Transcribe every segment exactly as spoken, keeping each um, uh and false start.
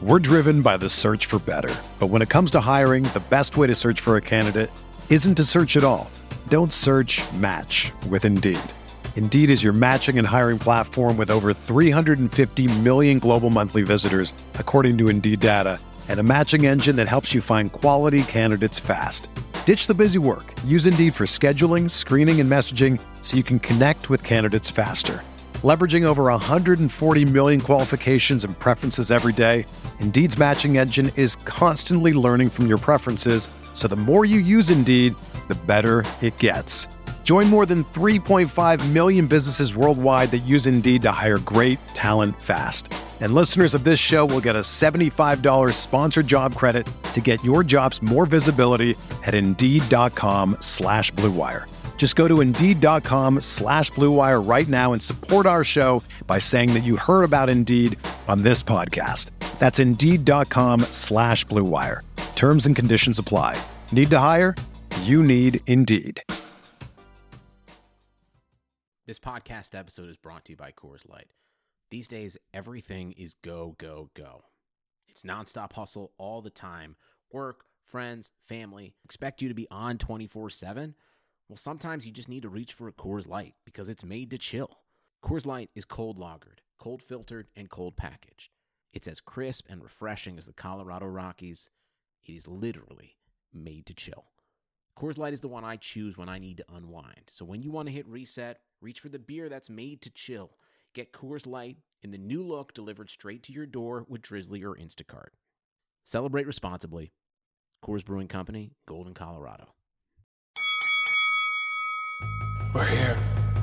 We're driven by the search for better. But when it comes to hiring, the best way to search for a candidate isn't to search at all. Don't search, match with Indeed. Indeed is your matching and hiring platform with over three hundred fifty million global monthly visitors, according to Indeed data, and a matching engine that helps you find quality candidates fast. Ditch the busy work. Use Indeed for scheduling, screening, and messaging so you can connect with candidates faster. Leveraging over one hundred forty million qualifications and preferences every day, Indeed's matching engine is constantly learning from your preferences, so the more you use Indeed, the better it gets. Join more than three point five million businesses worldwide that use Indeed to hire great talent fast. And listeners of this show will get a seventy-five dollars sponsored job credit to get your jobs more visibility at Indeed.com slash Blue Wire. Just go to Indeed.com slash Blue Wire right now and support our show by saying that you heard about Indeed on this podcast. That's Indeed.com slash Blue Wire. Terms and conditions apply. Need to hire? You need Indeed. This podcast episode is brought to you by Coors Light. These days, everything is go, go, go. It's nonstop hustle all the time. Work, friends, family, expect you to be on twenty-four seven. Well, sometimes you just need to reach for a Coors Light because it's made to chill. Coors Light is cold lagered, cold filtered, and cold packaged. It's as crisp and refreshing as the Colorado Rockies. It is literally made to chill. Coors Light is the one I choose when I need to unwind. So when you want to hit reset, reach for the beer that's made to chill. Get Coors Light in the new look delivered straight to your door with Drizzly or Instacart. Celebrate responsibly. Coors Brewing Company, Golden, Colorado. We're here.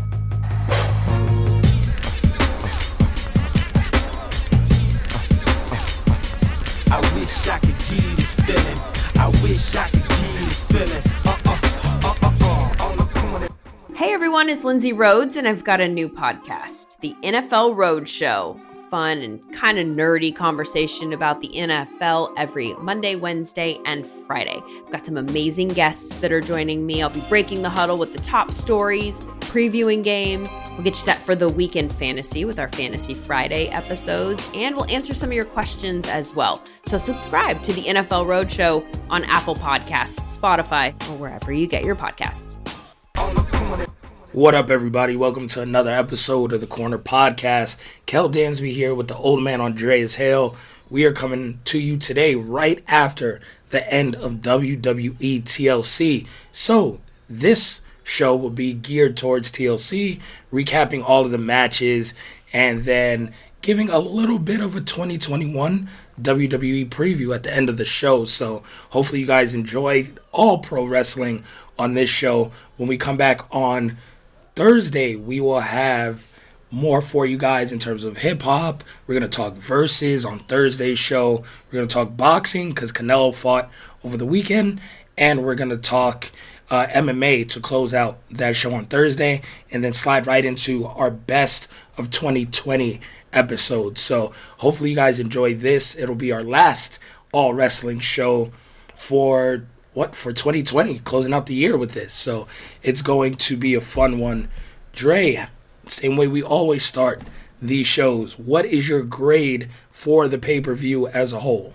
I wish I could give this feeling. I wish I could give this feeling. Uh uh uh uh uh. On the corner. Hey everyone, it's Lindsay Rhodes, and I've got a new podcast, the N F L Roadshow. Fun and kind of nerdy conversation about the N F L every Monday, Wednesday, and Friday. I've got some amazing guests that are joining me. I'll be breaking the huddle with the top stories, previewing games. We'll get you set for the weekend fantasy with our Fantasy Friday episodes, and we'll answer some of your questions as well. So subscribe to the N F L Roadshow on Apple Podcasts, Spotify, or wherever you get your podcasts. What up, everybody? Welcome to another episode of the Corner Podcast. Kel Dansby here with the old man Andreas Hale. We are coming to you today right after the end of W W E T L C. So this show will be geared towards T L C, recapping all of the matches, and then giving a little bit of a twenty twenty-one W W E preview at the end of the show. So hopefully you guys enjoy all pro wrestling on this show. When we come back on Thursday, we will have more for you guys in terms of hip-hop. We're going to talk verses on Thursday's show. We're going to talk boxing because Canelo fought over the weekend. And we're going to talk uh, M M A to close out that show on Thursday. And then slide right into our best of twenty twenty episodes. So hopefully you guys enjoy this. It'll be our last all-wrestling show for... What for twenty twenty, closing out the year with this. So it's going to be a fun one. Dre, same way we always start these shows, what is your grade for the pay-per-view as a whole?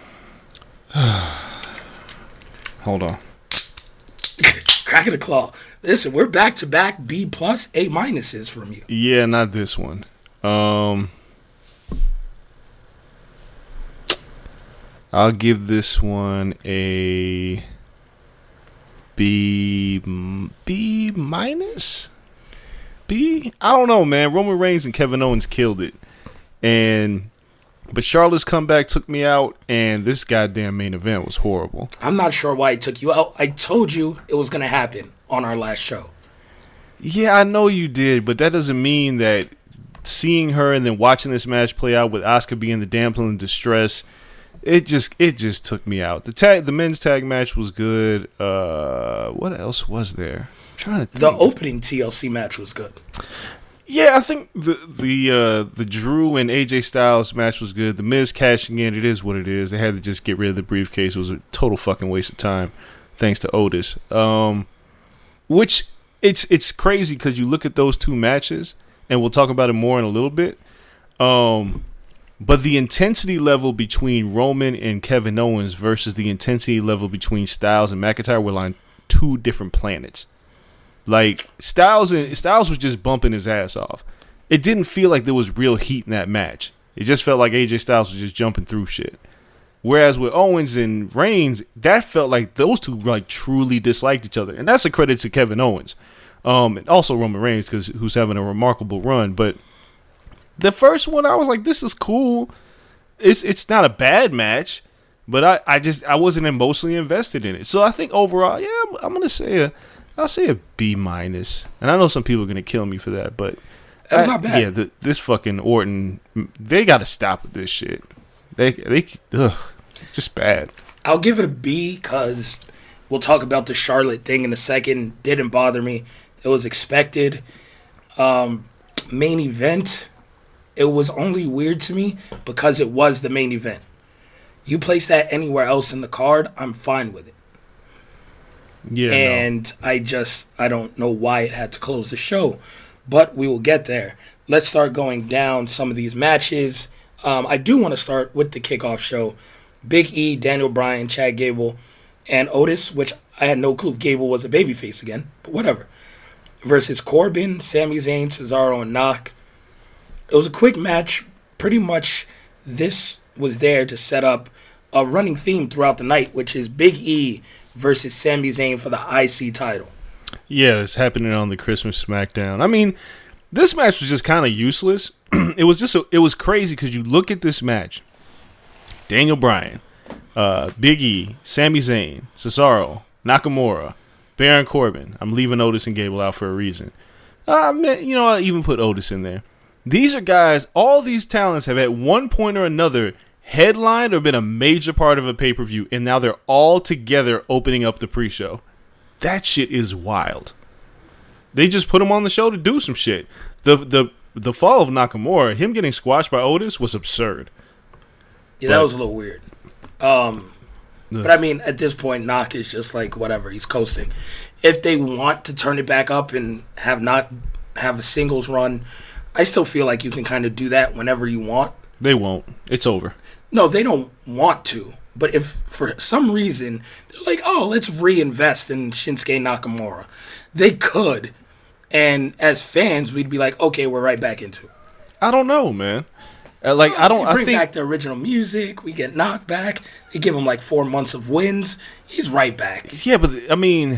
Hold on. Cracking a claw. Listen, we're back-to-back B plus, A minuses from you. Yeah, not this one. Um, I'll give this one a B, B minus? B? I don't know, man. Roman Reigns and Kevin Owens killed it. And but Charlotte's comeback took me out, and this goddamn main event was horrible. I'm not sure why it took you out. I told you it was going to happen on our last show. Yeah, I know you did, but that doesn't mean that seeing her and then watching this match play out with Asuka being the damsel in distress, it just it just took me out. The tag, the men's tag match was good. Uh, what else was there? I'm trying to think. The opening T L C match was good. Yeah, I think the the uh, the Drew and A J Styles match was good. The Miz cashing in, it is what it is. They had to just get rid of the briefcase. It was a total fucking waste of time, thanks to Otis. Um, which it's it's crazy because you look at those two matches, and we'll talk about it more in a little bit. Um, But the intensity level between Roman and Kevin Owens versus the intensity level between Styles and McIntyre were on two different planets. Like, Styles and Styles was just bumping his ass off. It didn't feel like there was real heat in that match. It just felt like A J Styles was just jumping through shit. Whereas with Owens and Reigns, that felt like those two like truly disliked each other. And that's a credit to Kevin Owens. Um, and also Roman Reigns, because who's having a remarkable run. But the first one, I was like, this is cool. It's it's not a bad match, but I, I just I wasn't emotionally invested in it. So I think overall, yeah, I'm, I'm gonna say a I'll say a B minus. And I know some people are gonna kill me for that, but that's I, not bad. Yeah, the, this fucking Orton, they got to stop with this shit. They they ugh, it's just bad. I'll give it a B because we'll talk about the Charlotte thing in a second. Didn't bother me. It was expected. Um, main event, it was only weird to me because it was the main event. You place that anywhere else in the card, I'm fine with it. Yeah, and no. I just, I don't know why it had to close the show, but we will get there. Let's start going down some of these matches. Um, I do want to start with the kickoff show. Big E, Daniel Bryan, Chad Gable, and Otis, which I had no clue Gable was a babyface again, but whatever. Versus Corbin, Sami Zayn, Cesaro, and Knock. It was a quick match. Pretty much this was there to set up a running theme throughout the night, which is Big E versus Sami Zayn for the I C title. Yeah, it's happening on the Christmas SmackDown. I mean, this match was just kind of useless. It was just a, it was crazy because you look at this match. Daniel Bryan, uh, Big E, Sami Zayn, Cesaro, Nakamura, Baron Corbin. I'm leaving Otis and Gable out for a reason. Uh, man, you know, I'll even put Otis in there. These are guys, all these talents have at one point or another headlined or been a major part of a pay-per-view, and now they're all together opening up the pre-show. That shit is wild. They just put him on the show to do some shit. The the the fall of Nakamura, him getting squashed by Otis was absurd. Yeah, but, that was a little weird. Um, but I mean, at this point, Knock is just like whatever. He's coasting. If they want to turn it back up and have not have a singles run, I still feel like you can kind of do that whenever you want. They won't. It's over. No, they don't want to. But if for some reason they're like, oh, let's reinvest in Shinsuke Nakamura, they could. And as fans, we'd be like, okay, we're right back into it. I don't know, man. Uh, like I don't. They bring I think back the original music. We get knocked back. They give him like four months of wins. He's right back. Yeah, but I mean,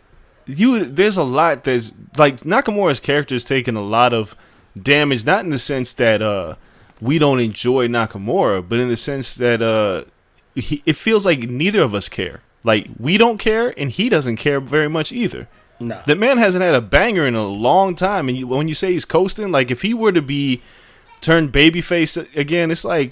you. There's a lot. There's like Nakamura's character is taking a lot of damage. Not in the sense that uh, we don't enjoy Nakamura, but in the sense that uh, he, it feels like neither of us care. Like we don't care, and he doesn't care very much either. No. The man hasn't had a banger in a long time, and you, when you say he's coasting, like if he were to be turned babyface again, it's like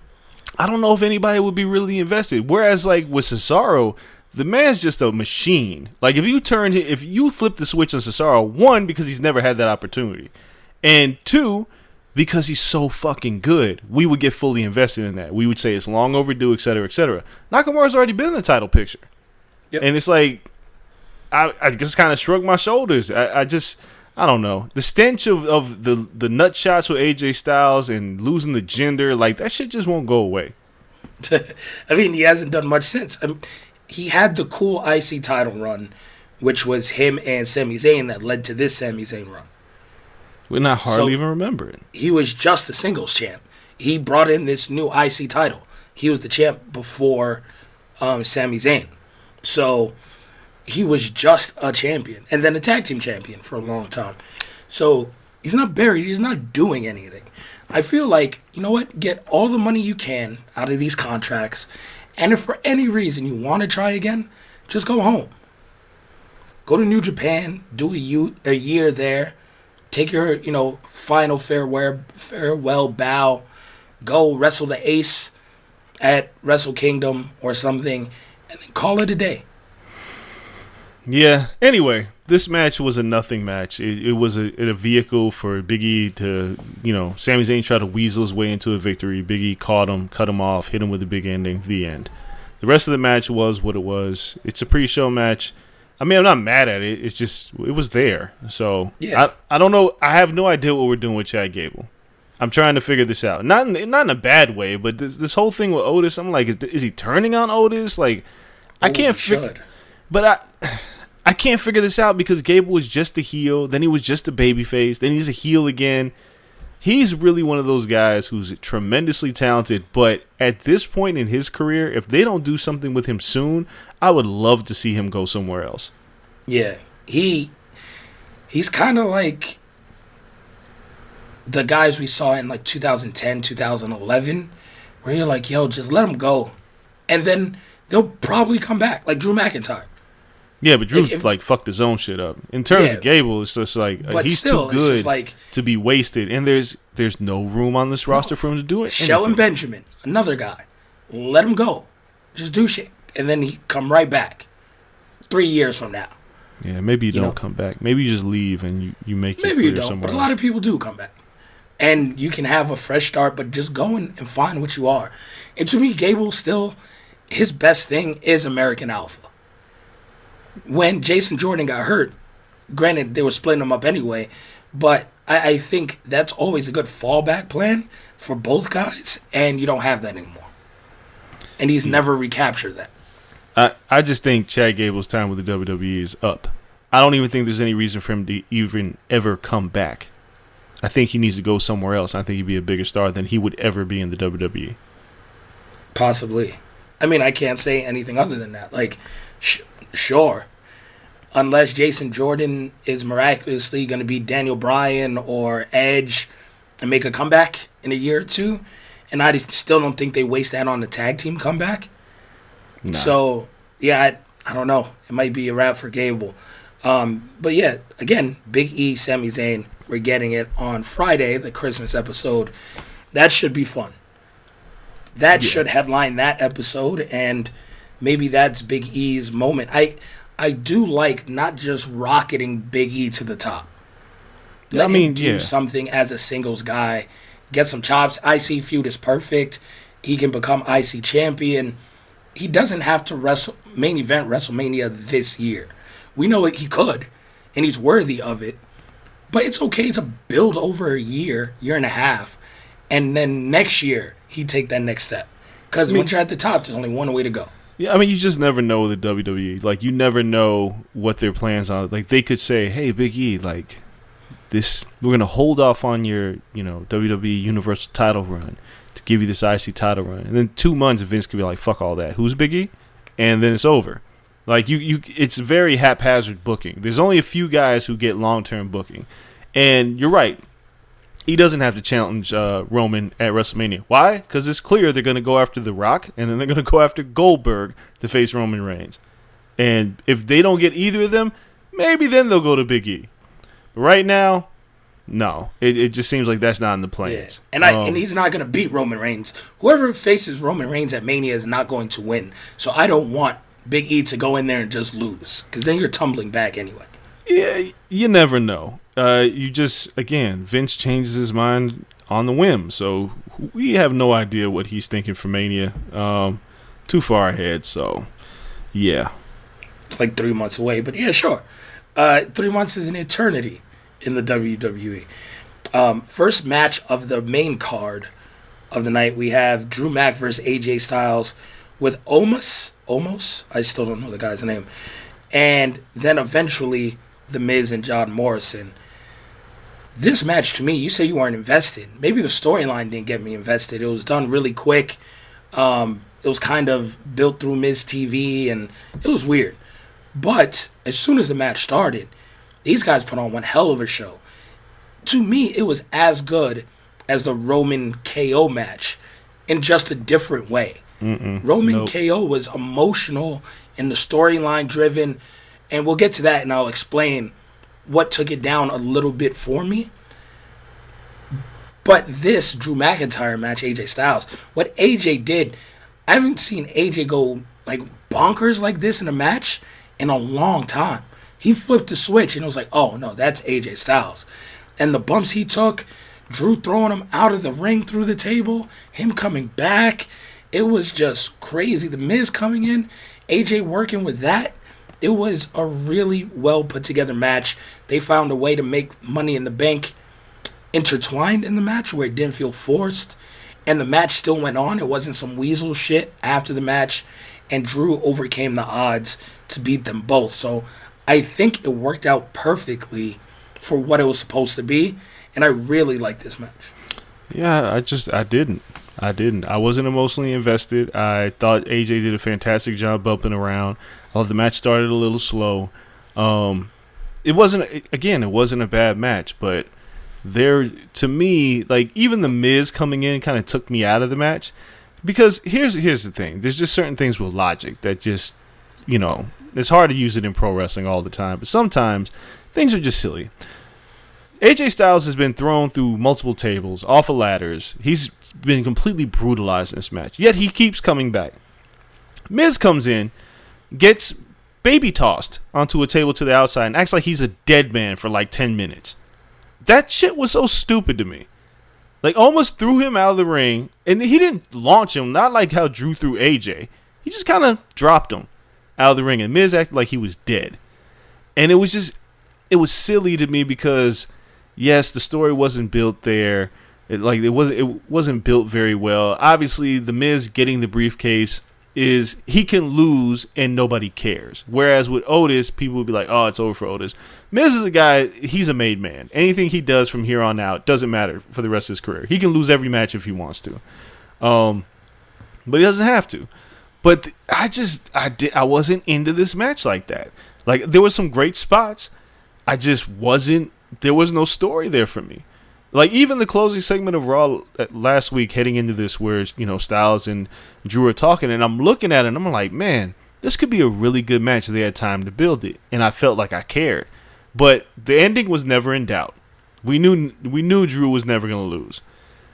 I don't know if anybody would be really invested. Whereas like with Cesaro, the man's just a machine. Like if you turn, if you flip the switch on Cesaro, one because he's never had that opportunity, and two because he's so fucking good, we would get fully invested in that. We would say it's long overdue, et cetera, et cetera. Nakamura's already been in the title picture, yep. And it's like. I, I just kind of shrugged my shoulders. I, I just, I don't know. The stench of, of the, the nut shots with A J Styles and losing the gender, like, that shit just won't go away. I mean, he hasn't done much since. I mean, he had the cool I C title run, which was him and Sami Zayn that led to this Sami Zayn run. We're not hardly so even remember it. He was just the singles champ. He brought in this new I C title. He was the champ before um, Sami Zayn. So he was just a champion and then a tag team champion for a long time. So he's not buried. He's not doing anything. I feel like, you know what? Get all the money you can out of these contracts. And if for any reason you want to try again, just go home. Go to New Japan. Do a, u- a year there. Take your, you know, final farewell, farewell bow. Go wrestle the Ace at Wrestle Kingdom or something. And then call it a day. Yeah. Anyway, this match was a nothing match. It, it was a, a vehicle for Big E to, you know, Sami Zayn tried to weasel his way into a victory. Big E caught him, cut him off, hit him with a big ending. The end. The rest of the match was what it was. It's a pre-show match. I mean, I'm not mad at it. It's just it was there. So yeah. I I don't know. I have no idea what we're doing with Chad Gable. I'm trying to figure this out. Not in, not in a bad way, but this, this whole thing with Otis, I'm like, is, is he turning on Otis? Like, I Ooh, can't figure. But I, I can't figure this out because Gable was just a heel, then he was just a babyface, then he's a heel again. He's really one of those guys who's tremendously talented, but at this point in his career, if they don't do something with him soon, I would love to see him go somewhere else. Yeah, he he's kind of like the guys we saw in like two thousand ten, two thousand eleven, where you're like, yo, just let him go. And then they'll probably come back, like Drew McIntyre. Yeah, but Drew, if, if, like, fucked his own shit up. In terms yeah, of Gable, it's just like, uh, he's still, too good like, to be wasted. And there's there's no room on this roster no, for him to do it. Shelton Benjamin, another guy. Let him go. Just do shit. And then he come right back three years from now. Yeah, maybe you, you don't know? come back. Maybe you just leave and you, you make your Maybe you career don't, somewhere but a else. lot of people do come back. And you can have a fresh start, but just go and, and find what you are. And to me, Gable still, his best thing is American Alpha. When Jason Jordan got hurt, granted, they were splitting him up anyway, but I, I think that's always a good fallback plan for both guys, and you don't have that anymore. And he's yeah. never recaptured that. I, I just think Chad Gable's time with the W W E is up. I don't even think there's any reason for him to even ever come back. I think he needs to go somewhere else. I think he'd be a bigger star than he would ever be in the W W E. Possibly. I mean, I can't say anything other than that. Like, sh- sure. Unless Jason Jordan is miraculously going to be Daniel Bryan or Edge and make a comeback in a year or two. And I still don't think they waste that on the tag team comeback. Nah. So, yeah, I, I don't know. It might be a wrap for Gable. Um, but, yeah, again, Big E, Sami Zayn, we're getting it on Friday, the Christmas episode. That should be fun. That yeah. should headline that episode, and maybe that's Big E's moment. I I do like not just rocketing Big E to the top. Let I mean, him do yeah. something as a singles guy. Get some chops. I C feud is perfect. He can become I C champion. He doesn't have to wrestle main event WrestleMania this year. We know he could, and he's worthy of it. But it's okay to build over a year, year and a half, and then next year he take that next step. Because I mean, once you're at the top, there's only one way to go. Yeah, I mean, you just never know with the W W E. Like, you never know what their plans are. Like, they could say, hey, Big E, like, this, we're going to hold off on your, you know, W W E Universal title run to give you this I C title run. And then two months, Vince could be like, fuck all that. Who's Big E? And then it's over. Like, you, you, it's very haphazard booking. There's only a few guys who get long-term booking. And you're right. He doesn't have to challenge uh, Roman at WrestleMania. Why? Because it's clear they're going to go after The Rock, and then they're going to go after Goldberg to face Roman Reigns. And if they don't get either of them, maybe then they'll go to Big E. But right now, no. It, it just seems like that's not in the plans. Yeah. And I um, and he's not going to beat Roman Reigns. Whoever faces Roman Reigns at Mania is not going to win. So I don't want Big E to go in there and just lose, because then you're tumbling back anyway. Yeah, you never know. Uh, you just, again, Vince changes his mind on the whim. So we have no idea what he's thinking for Mania. Um, too far ahead, so yeah. It's like three months away, but yeah, sure. Uh, three months is an eternity in the W W E. Um, first match of the main card of the night, we have Drew Mac versus A J Styles with Omos. Omos? I still don't know the guy's name. And then eventually The Miz and John Morrison. This match, to me, you say you weren't invested. Maybe the storyline didn't get me invested. It was done really quick. Um, it was kind of built through Miz T V, and it was weird. But as soon as the match started, these guys put on one hell of a show. To me, it was as good as the Roman K O match in just a different way. Mm-mm, Roman nope. K O was emotional and the storyline driven, and we'll get to that and I'll explain what took it down a little bit for me. But this Drew McIntyre match, A J Styles, what A J did, I haven't seen A J go like bonkers like this in a match in a long time. He flipped the switch and it was like, oh no, that's A J Styles. And the bumps he took, Drew throwing him out of the ring through the table, him coming back, it was just crazy. The Miz coming in, A J working with that. It was a really well put together match. They found a way to make Money in the Bank intertwined in the match where it didn't feel forced, and the match still went on. It wasn't some weasel shit after the match, and Drew overcame the odds to beat them both. So I think it worked out perfectly for what it was supposed to be, and I really like this match. Yeah, I just I didn't. I didn't. I wasn't emotionally invested. I thought A J did a fantastic job bumping around. I thought the match started a little slow. Um, it wasn't, again, it wasn't a bad match, but there, to me, like, even the Miz coming in kind of took me out of the match. Because here's here's the thing. There's just certain things with logic that just, you know, it's hard to use it in pro wrestling all the time, but sometimes things are just silly. A J Styles has been thrown through multiple tables, off of ladders. He's been completely brutalized in this match, yet he keeps coming back. Miz comes in, gets baby tossed onto a table to the outside, and acts like he's a dead man for like ten minutes. That shit was so stupid to me. Like, almost threw him out of the ring, and he didn't launch him, not like how Drew threw A J. He just kind of dropped him out of the ring, and Miz acted like he was dead. And it was just, it was silly to me because, yes, the story wasn't built there. It, like it wasn't, it wasn't built very well. Obviously, the Miz getting the briefcase is he can lose and nobody cares. Whereas with Otis, people would be like, "Oh, it's over for Otis." Miz is a guy; he's a made man. Anything he does from here on out doesn't matter for the rest of his career. He can lose every match if he wants to, um, but he doesn't have to. But th- I just, I did, I wasn't into this match like that. Like, there were some great spots. I just wasn't. There was no story there for me. Like, even the closing segment of Raw last week heading into this where, you know, Styles and Drew are talking, and I'm looking at it and I'm like, man, this could be a really good match if they had time to build it. And I felt like I cared. But the ending was never in doubt. We knew we knew Drew was never going to lose.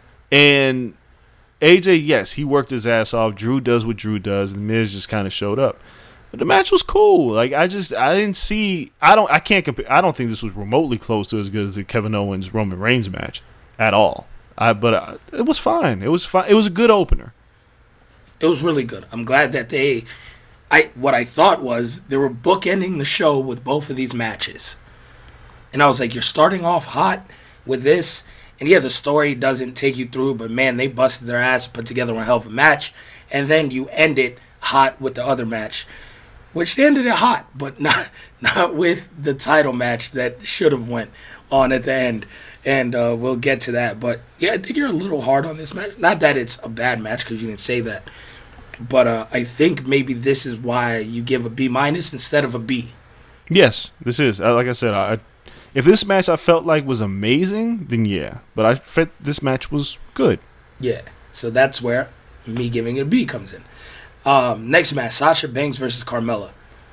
And A J, yes, he worked his ass off. Drew does what Drew does. And Miz just kind of showed up. But the match was cool. Like, I just, I didn't see, I don't, I can't compare, I don't think this was remotely close to as good as the Kevin Owens Roman Reigns match at all. I, but uh, it was fine. It was fine. It was a good opener. It was really good. I'm glad that they, I, what I thought was they were bookending the show with both of these matches. And I was like, you're starting off hot with this. And yeah, the story doesn't take you through, but man, they busted their ass, put together a hell of a match. And then you end it hot with the other match. Which they ended it hot, but not not with the title match that should have went on at the end. And uh, we'll get to that. But yeah, I think you're a little hard on this match. Not that it's a bad match, because you didn't say that. But uh, I think maybe this is why you give a B minus instead of a B. Yes, this is. Like I said, I, if this match I felt like was amazing, then yeah. But I felt this match was good. Yeah, so that's where me giving it a B comes in. Um, next match, Sasha Banks versus Carmella.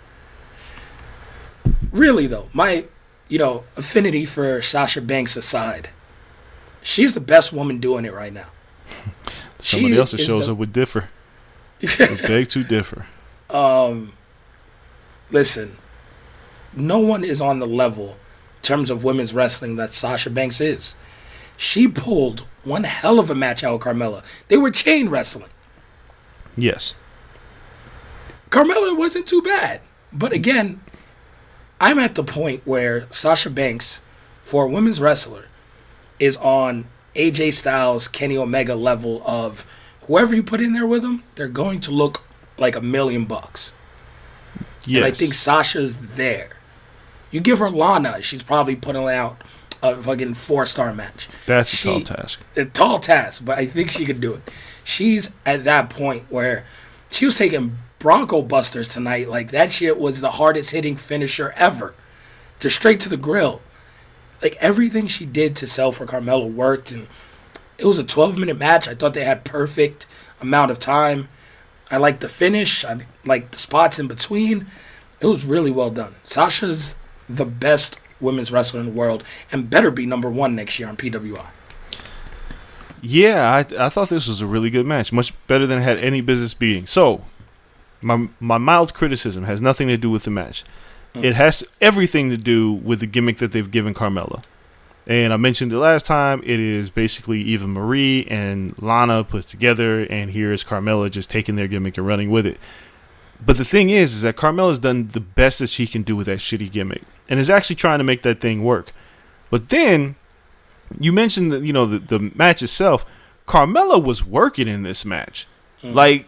Really, though, my, you know, affinity for Sasha Banks aside, she's the best woman doing it right now. Somebody else that shows the... up would differ. Would beg to differ. Um, listen, no one is on the level in terms of women's wrestling that Sasha Banks is. She pulled one hell of a match out with Carmella. They were chain wrestling. Yes. Carmella wasn't too bad. But again, I'm at the point where Sasha Banks, for a women's wrestler, is on A J Styles, Kenny Omega level of whoever you put in there with them, they're going to look like a million bucks. Yes. And I think Sasha's there. You give her Lana, she's probably putting out a fucking four-star match. That's a she, tall task. A tall task, but I think she could do it. She's at that point where she was taking Bronco Busters tonight. Like, that shit was the hardest hitting finisher ever. Just straight to the grill. Like, everything she did to sell for Carmella worked, and it was a twelve minute match. I thought they had perfect amount of time. I liked the finish. I liked the spots in between. It was really well done. Sasha's the best women's wrestler in the world and better be number one next year on P W I. Yeah, I I thought this was a really good match. Much better than it had any business being. So, My my mild criticism has nothing to do with the match. Mm. It has everything to do with the gimmick that they've given Carmella. And I mentioned it last time. It is basically Eva Marie and Lana put together, and here's Carmella just taking their gimmick and running with it. But the thing is, is that Carmella's done the best that she can do with that shitty gimmick, and is actually trying to make that thing work. But then you mentioned that, you know, the, the match itself. Carmella was working in this match. Mm. Like,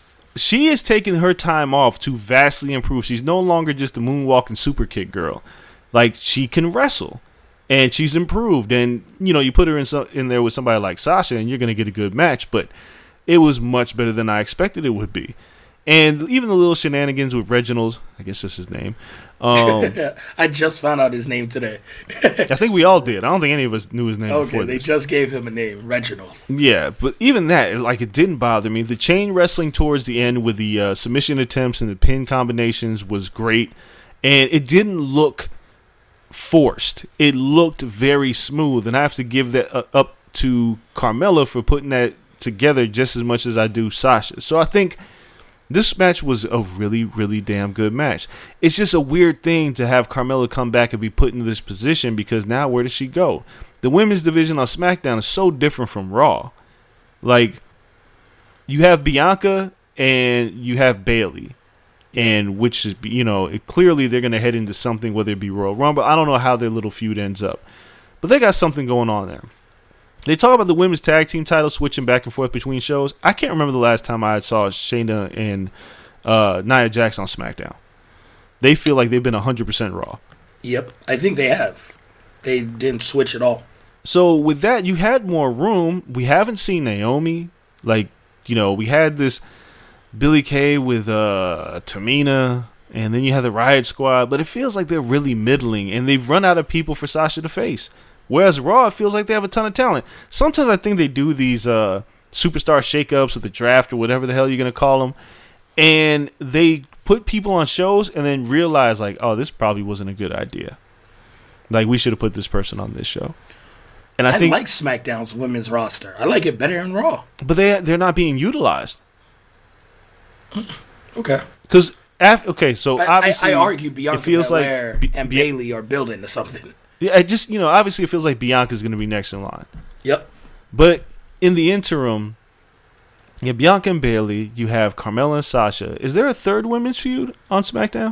she is taking her time off to vastly improve. She's no longer just a moonwalking super kick girl. Like, she can wrestle. And she's improved. And, you know, you put her in some, in there with somebody like Sasha, and you're going to get a good match. But it was much better than I expected it would be. And even the little shenanigans with Reginald, I guess that's his name. Um, I just found out his name today. I think we all did. I don't think any of us knew his name okay, before they this. just gave him a name, Reginald. Yeah, but even that, like, it didn't bother me. The chain wrestling towards the end with the uh, submission attempts and the pin combinations was great. And it didn't look forced. It looked very smooth. And I have to give that uh, up to Carmella for putting that together just as much as I do Sasha. So I think this match was a really, really damn good match. It's just a weird thing to have Carmella come back and be put in this position because now where does she go? The women's division on SmackDown is so different from Raw. Like, you have Bianca and you have Bayley, and which is, you know, it, clearly they're going to head into something, whether it be Royal Rumble. I don't know how their little feud ends up, but they got something going on there. They talk about the women's tag team title switching back and forth between shows. I can't remember the last time I saw Shayna and uh, Nia Jax on SmackDown. They feel like they've been one hundred percent Raw. Yep, I think they have. They didn't switch at all. So with that, you had more room. We haven't seen Naomi. Like, you know, we had this Billie Kay with uh, Tamina, and then you have the Riot Squad. But it feels like they're really middling, and they've run out of people for Sasha to face. Whereas Raw, it feels like they have a ton of talent. Sometimes I think they do these uh, superstar shakeups or the draft or whatever the hell you're going to call them, and they put people on shows and then realize, like, oh, this probably wasn't a good idea. Like, we should have put this person on this show. And I, I think, like SmackDown's women's roster. I like it better than Raw. But they, they're not being utilized. Okay. Because, okay, so obviously, I, I argue Bianca it feels Belair like B- and B- Bayley are building to something. Yeah, I just, you know, obviously it feels like Bianca's going to be next in line. Yep. But in the interim, you have Bianca and Bayley. You have Carmella and Sasha. Is there a third women's feud on SmackDown?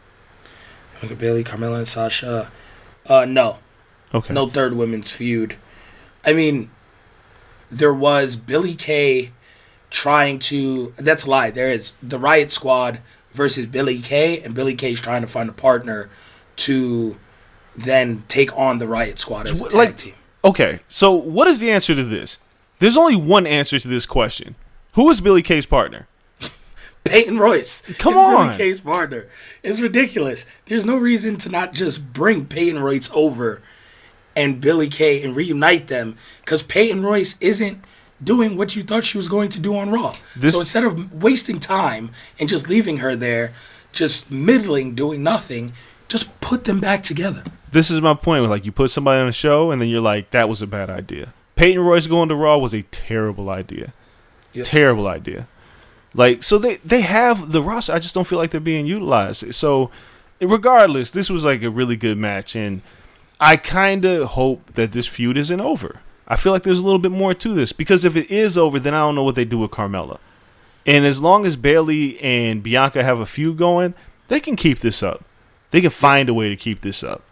Bianca, Bayley, Carmella, and Sasha. Uh, no. Okay. No third women's feud. I mean, there was Billie Kay trying to... That's a lie. There is the Riot Squad versus Billie Kay, and Billie Kay's trying to find a partner to then take on the Riot Squad as a tag like, team. Okay, so what is the answer to this? There's only one answer to this question. Who is Billie Kay's partner? Peyton Royce. Come is on. Billie Kay's partner. It's ridiculous. There's no reason to not just bring Peyton Royce over and Billie Kay and reunite them, because Peyton Royce isn't doing what you thought she was going to do on Raw. This, so instead of wasting time and just leaving her there, just middling, doing nothing, just put them back together. This is my point. Like, you put somebody on a show, and then you're like, that was a bad idea. Peyton Royce going to Raw was a terrible idea. Yep. Terrible idea. Like, so they, they have the roster. I just don't feel like they're being utilized. So, regardless, this was like a really good match, and I kind of hope that this feud isn't over. I feel like there's a little bit more to this, because if it is over, then I don't know what they do with Carmella. And as long as Bayley and Bianca have a feud going, they can keep this up. They can find a way to keep this up.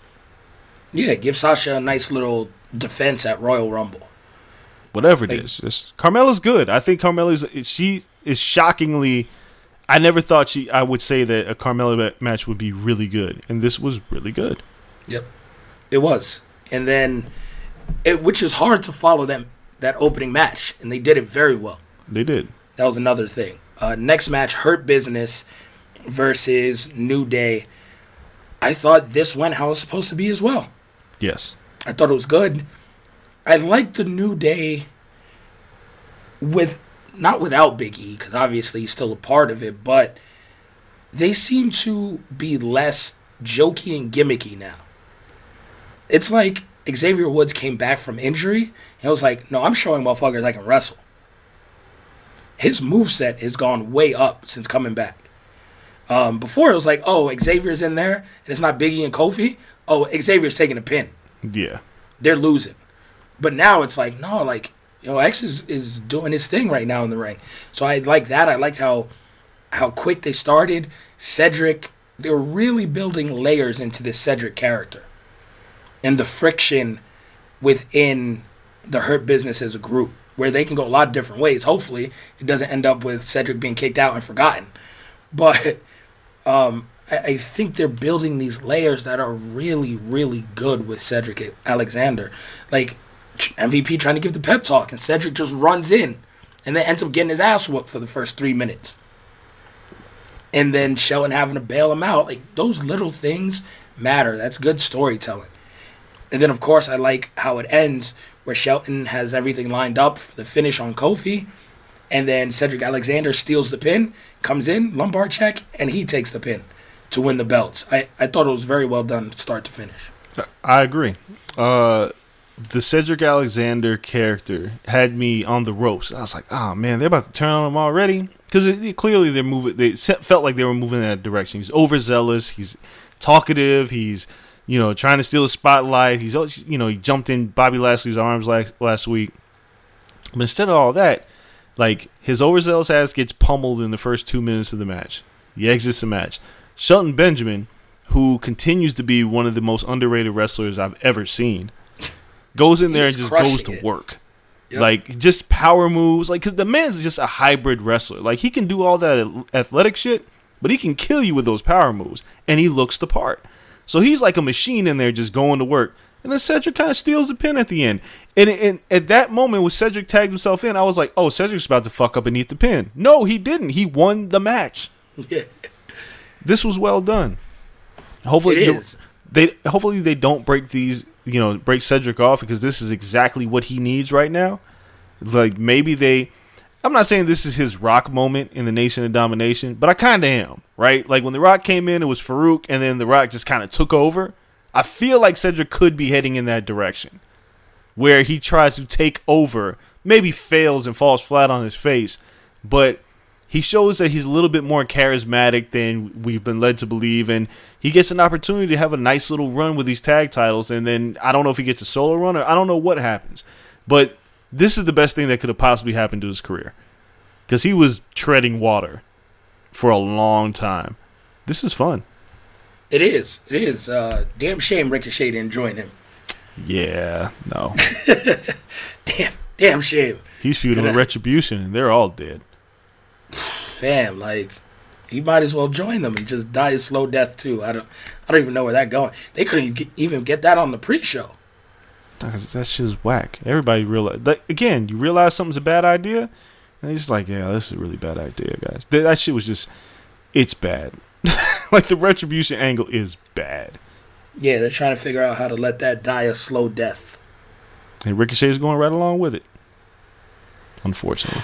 Yeah, give Sasha a nice little defense at Royal Rumble. Whatever it like, is. Just, Carmella's good. I think Carmella's, she is shockingly, I never thought she, I would say that a Carmella match would be really good. And this was really good. Yep. It was. And then, it, which is hard to follow them, that opening match. And they did it very well. They did. That was another thing. Uh, next match, Hurt Business versus New Day. I thought this went how it was supposed to be as well. Yes. I thought it was good. I liked the New Day with, not without Big E, because obviously he's still a part of it, but they seem to be less jokey and gimmicky now. It's like Xavier Woods came back from injury, and was like, no, I'm showing motherfuckers I can wrestle. His moveset has gone way up since coming back. Um, before it was like, oh, Xavier's in there, and it's not Big E and Kofi. Oh, Xavier's taking a pin. Yeah. They're losing. But now it's like, no, like, you know, X is, is doing his thing right now in the ring. So I like that. I liked how how quick they started. Cedric, they were really building layers into this Cedric character. And the friction within the Hurt Business as a group, where they can go a lot of different ways. Hopefully, it doesn't end up with Cedric being kicked out and forgotten. But um, I, I think they're building these layers that are really, really good with Cedric Alexander. Like, M V P trying to give the pep talk, and Cedric just runs in and then ends up getting his ass whooped for the first three minutes. And then Shelton having to bail him out. Like, those little things matter. That's good storytelling. And then, of course, I like how it ends, where Shelton has everything lined up for the finish on Kofi, and then Cedric Alexander steals the pin, comes in, lumbar check, and he takes the pin to win the belts. I, I thought it was very well done start to finish. I agree. Uh, the Cedric Alexander character had me on the ropes. I was like, oh, man, they're about to turn on him already? Because clearly they're moving. They felt like they were moving in that direction. He's overzealous. He's talkative. He's, you know, trying to steal the spotlight. He's, you know, he jumped in Bobby Lashley's arms last, last week. But instead of all that, like, his overzealous ass gets pummeled in the first two minutes of the match. He exits the match. Shelton Benjamin, who continues to be one of the most underrated wrestlers I've ever seen, goes in there and just goes to work. Yep. Like, just power moves. Like, because the man's just a hybrid wrestler. Like, he can do all that athletic shit, but he can kill you with those power moves. And he looks the part. So he's like a machine in there just going to work. And then Cedric kind of steals the pin at the end. And, and at that moment, when Cedric tagged himself in, I was like, oh, Cedric's about to fuck up and eat the pin. No, he didn't. He won the match. Yeah. This was well done. Hopefully, it is. They hopefully they don't break these, you know, break Cedric off, because this is exactly what he needs right now. It's like, maybe they, I'm not saying this is his Rock moment in the Nation of Domination, but I kind of am, right? Like, when The Rock came in, it was Farouk, and then The Rock just kind of took over. I feel like Cedric could be heading in that direction, where he tries to take over, maybe fails and falls flat on his face, but he shows that he's a little bit more charismatic than we've been led to believe, and he gets an opportunity to have a nice little run with these tag titles, and then I don't know if he gets a solo run, or I don't know what happens, but this is the best thing that could have possibly happened to his career, because he was treading water for a long time. This is fun. It is. It is. Uh, damn shame Ricochet didn't join him. Yeah, no. damn, damn shame. He's feuding with Retribution, and they're all dead. Fam, like, he might as well join them and just die a slow death too. I don't, I don't even know where that's going. They couldn't get, even get that on the pre-show. That's just whack. Everybody realize, like, again, you realize something's a bad idea, and they're just like, yeah, this is a really bad idea, guys. That, that shit was just, it's bad. Like, the Retribution angle is bad. Yeah, they're trying to figure out how to let that die a slow death. And Ricochet's going right along with it. Unfortunately.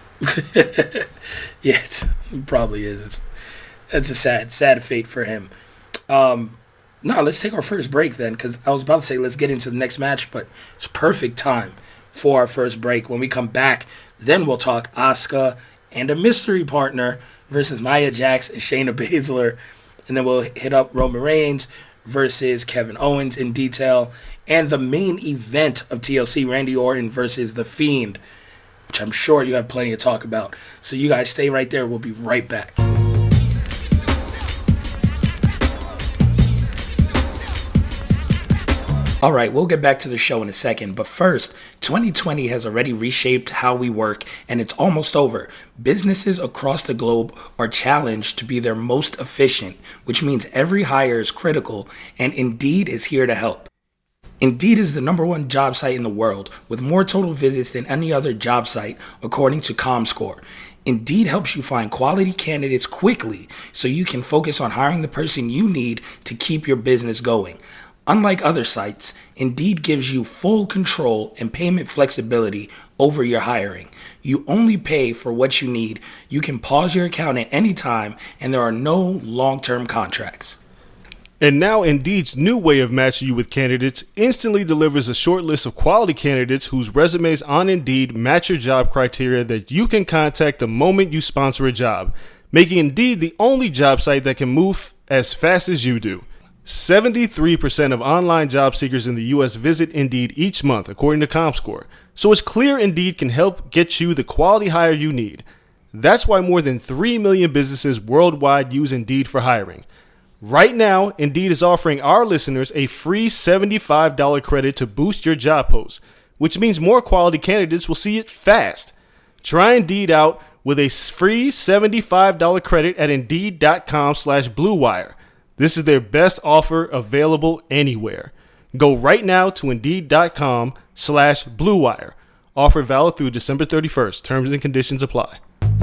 Yeah, it's, it probably is. It's it's a sad, sad fate for him. Um, no, let's take our first break then, because I was about to say let's get into the next match, but it's perfect time for our first break. When we come back, then we'll talk Asuka and a mystery partner versus Nia Jax and Shayna Baszler, and then we'll hit up Roman Reigns versus Kevin Owens in detail, and the main event of T L C, Randy Orton versus The Fiend, which I'm sure you have plenty to talk about. So you guys stay right there. We'll be right back. All right, we'll get back to the show in a second, but first, twenty twenty has already reshaped how we work, and it's almost over. Businesses across the globe are challenged to be their most efficient, which means every hire is critical, and Indeed is here to help. Indeed is the number one job site in the world, with more total visits than any other job site, according to ComScore. Indeed helps you find quality candidates quickly, so you can focus on hiring the person you need to keep your business going. Unlike other sites, Indeed gives you full control and payment flexibility over your hiring. You only pay for what you need. You can pause your account at any time, and there are no long-term contracts. And now Indeed's new way of matching you with candidates instantly delivers a short list of quality candidates whose resumes on Indeed match your job criteria that you can contact the moment you sponsor a job, making Indeed the only job site that can move as fast as you do. seventy-three percent of online job seekers in the U S visit Indeed each month, according to ComScore. So it's clear Indeed can help get you the quality hire you need. That's why more than three million businesses worldwide use Indeed for hiring. Right now, Indeed is offering our listeners a free seventy-five dollars credit to boost your job post, which means more quality candidates will see it fast. Try Indeed out with a free seventy-five dollars credit at Indeed.com slash Blue Wire. This is their best offer available anywhere. Go right now to Indeed.com slash Blue Wire. Offer valid through December thirty-first. Terms and conditions apply.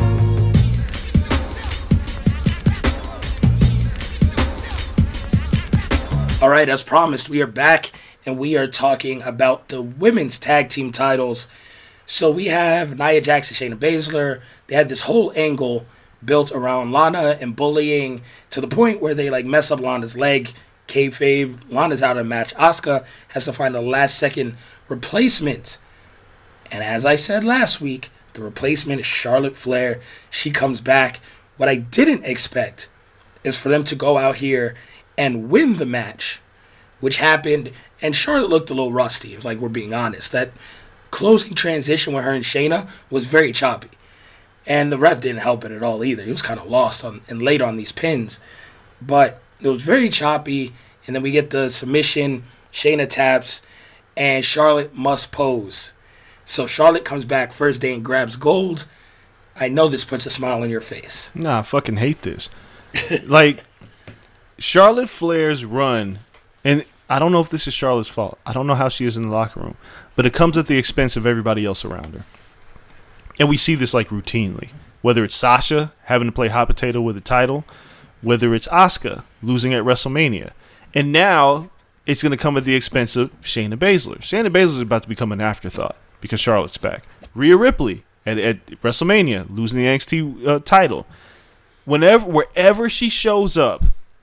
All right, as promised, we are back and we are talking about the women's tag team titles. So we have Nia Jax and Shayna Baszler. They had this whole angle built around Lana and bullying to the point where they like mess up Lana's leg, kayfabe. Lana's out of the match. Asuka has to find a last second replacement. And as I said last week, the replacement is Charlotte Flair. She comes back. What I didn't expect is for them to go out here and win the match, which happened. And Charlotte looked a little rusty, like we're being honest. That closing transition with her and Shayna was very choppy. And the ref didn't help it at all either. He was kind of lost on and late on these pins. But it was very choppy. And then we get the submission. Shayna taps. And Charlotte must pose. So Charlotte comes back first day and grabs gold. I know this puts a smile on your face. Nah, I fucking hate this. Like, Charlotte Flair's run, and I don't know if this is Charlotte's fault. I don't know how she is in the locker room. But it comes at the expense of everybody else around her. And we see this, like, routinely. Whether it's Sasha having to play hot potato with the title, whether it's Asuka losing at WrestleMania. And now it's going to come at the expense of Shayna Baszler. Shayna Baszler is about to become an afterthought because Charlotte's back. Rhea Ripley at, at WrestleMania losing the N X T uh, title. Whenever, wherever she shows up,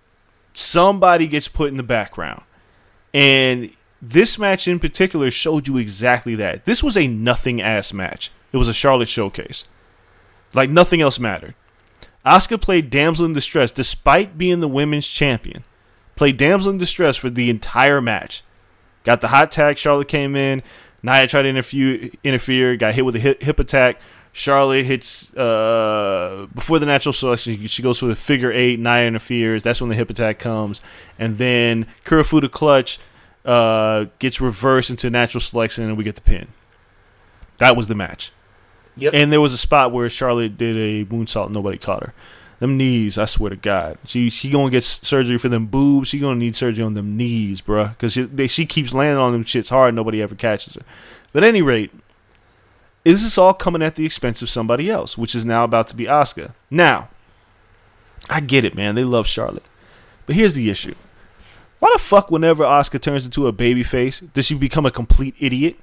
somebody gets put in the background. And this match in particular showed you exactly that. This was a nothing-ass match. It was a Charlotte showcase. Like, nothing else mattered. Asuka played damsel in distress despite being the women's champion. Played damsel in distress for the entire match. Got the hot tag. Charlotte came in. Nia tried to interfere, interfere got hit with a hip, hip attack. Charlotte hits, uh, before the natural selection, she goes for the figure eight. Nia interferes. That's when the hip attack comes. And then Kirifuda clutch uh, gets reversed into natural selection, and we get the pin. That was the match. Yep. And there was a spot where Charlotte did a moonsault and nobody caught her. Them knees, I swear to God. She she going to get surgery for them boobs. She going to need surgery on them knees, bruh. Because she, she keeps landing on them shits hard. Nobody ever catches her. But at any rate, this is all coming at the expense of somebody else, which is now about to be Asuka. Now, I get it, man. They love Charlotte. But here's the issue. Why the fuck, whenever Asuka turns into a babyface, does she become a complete idiot?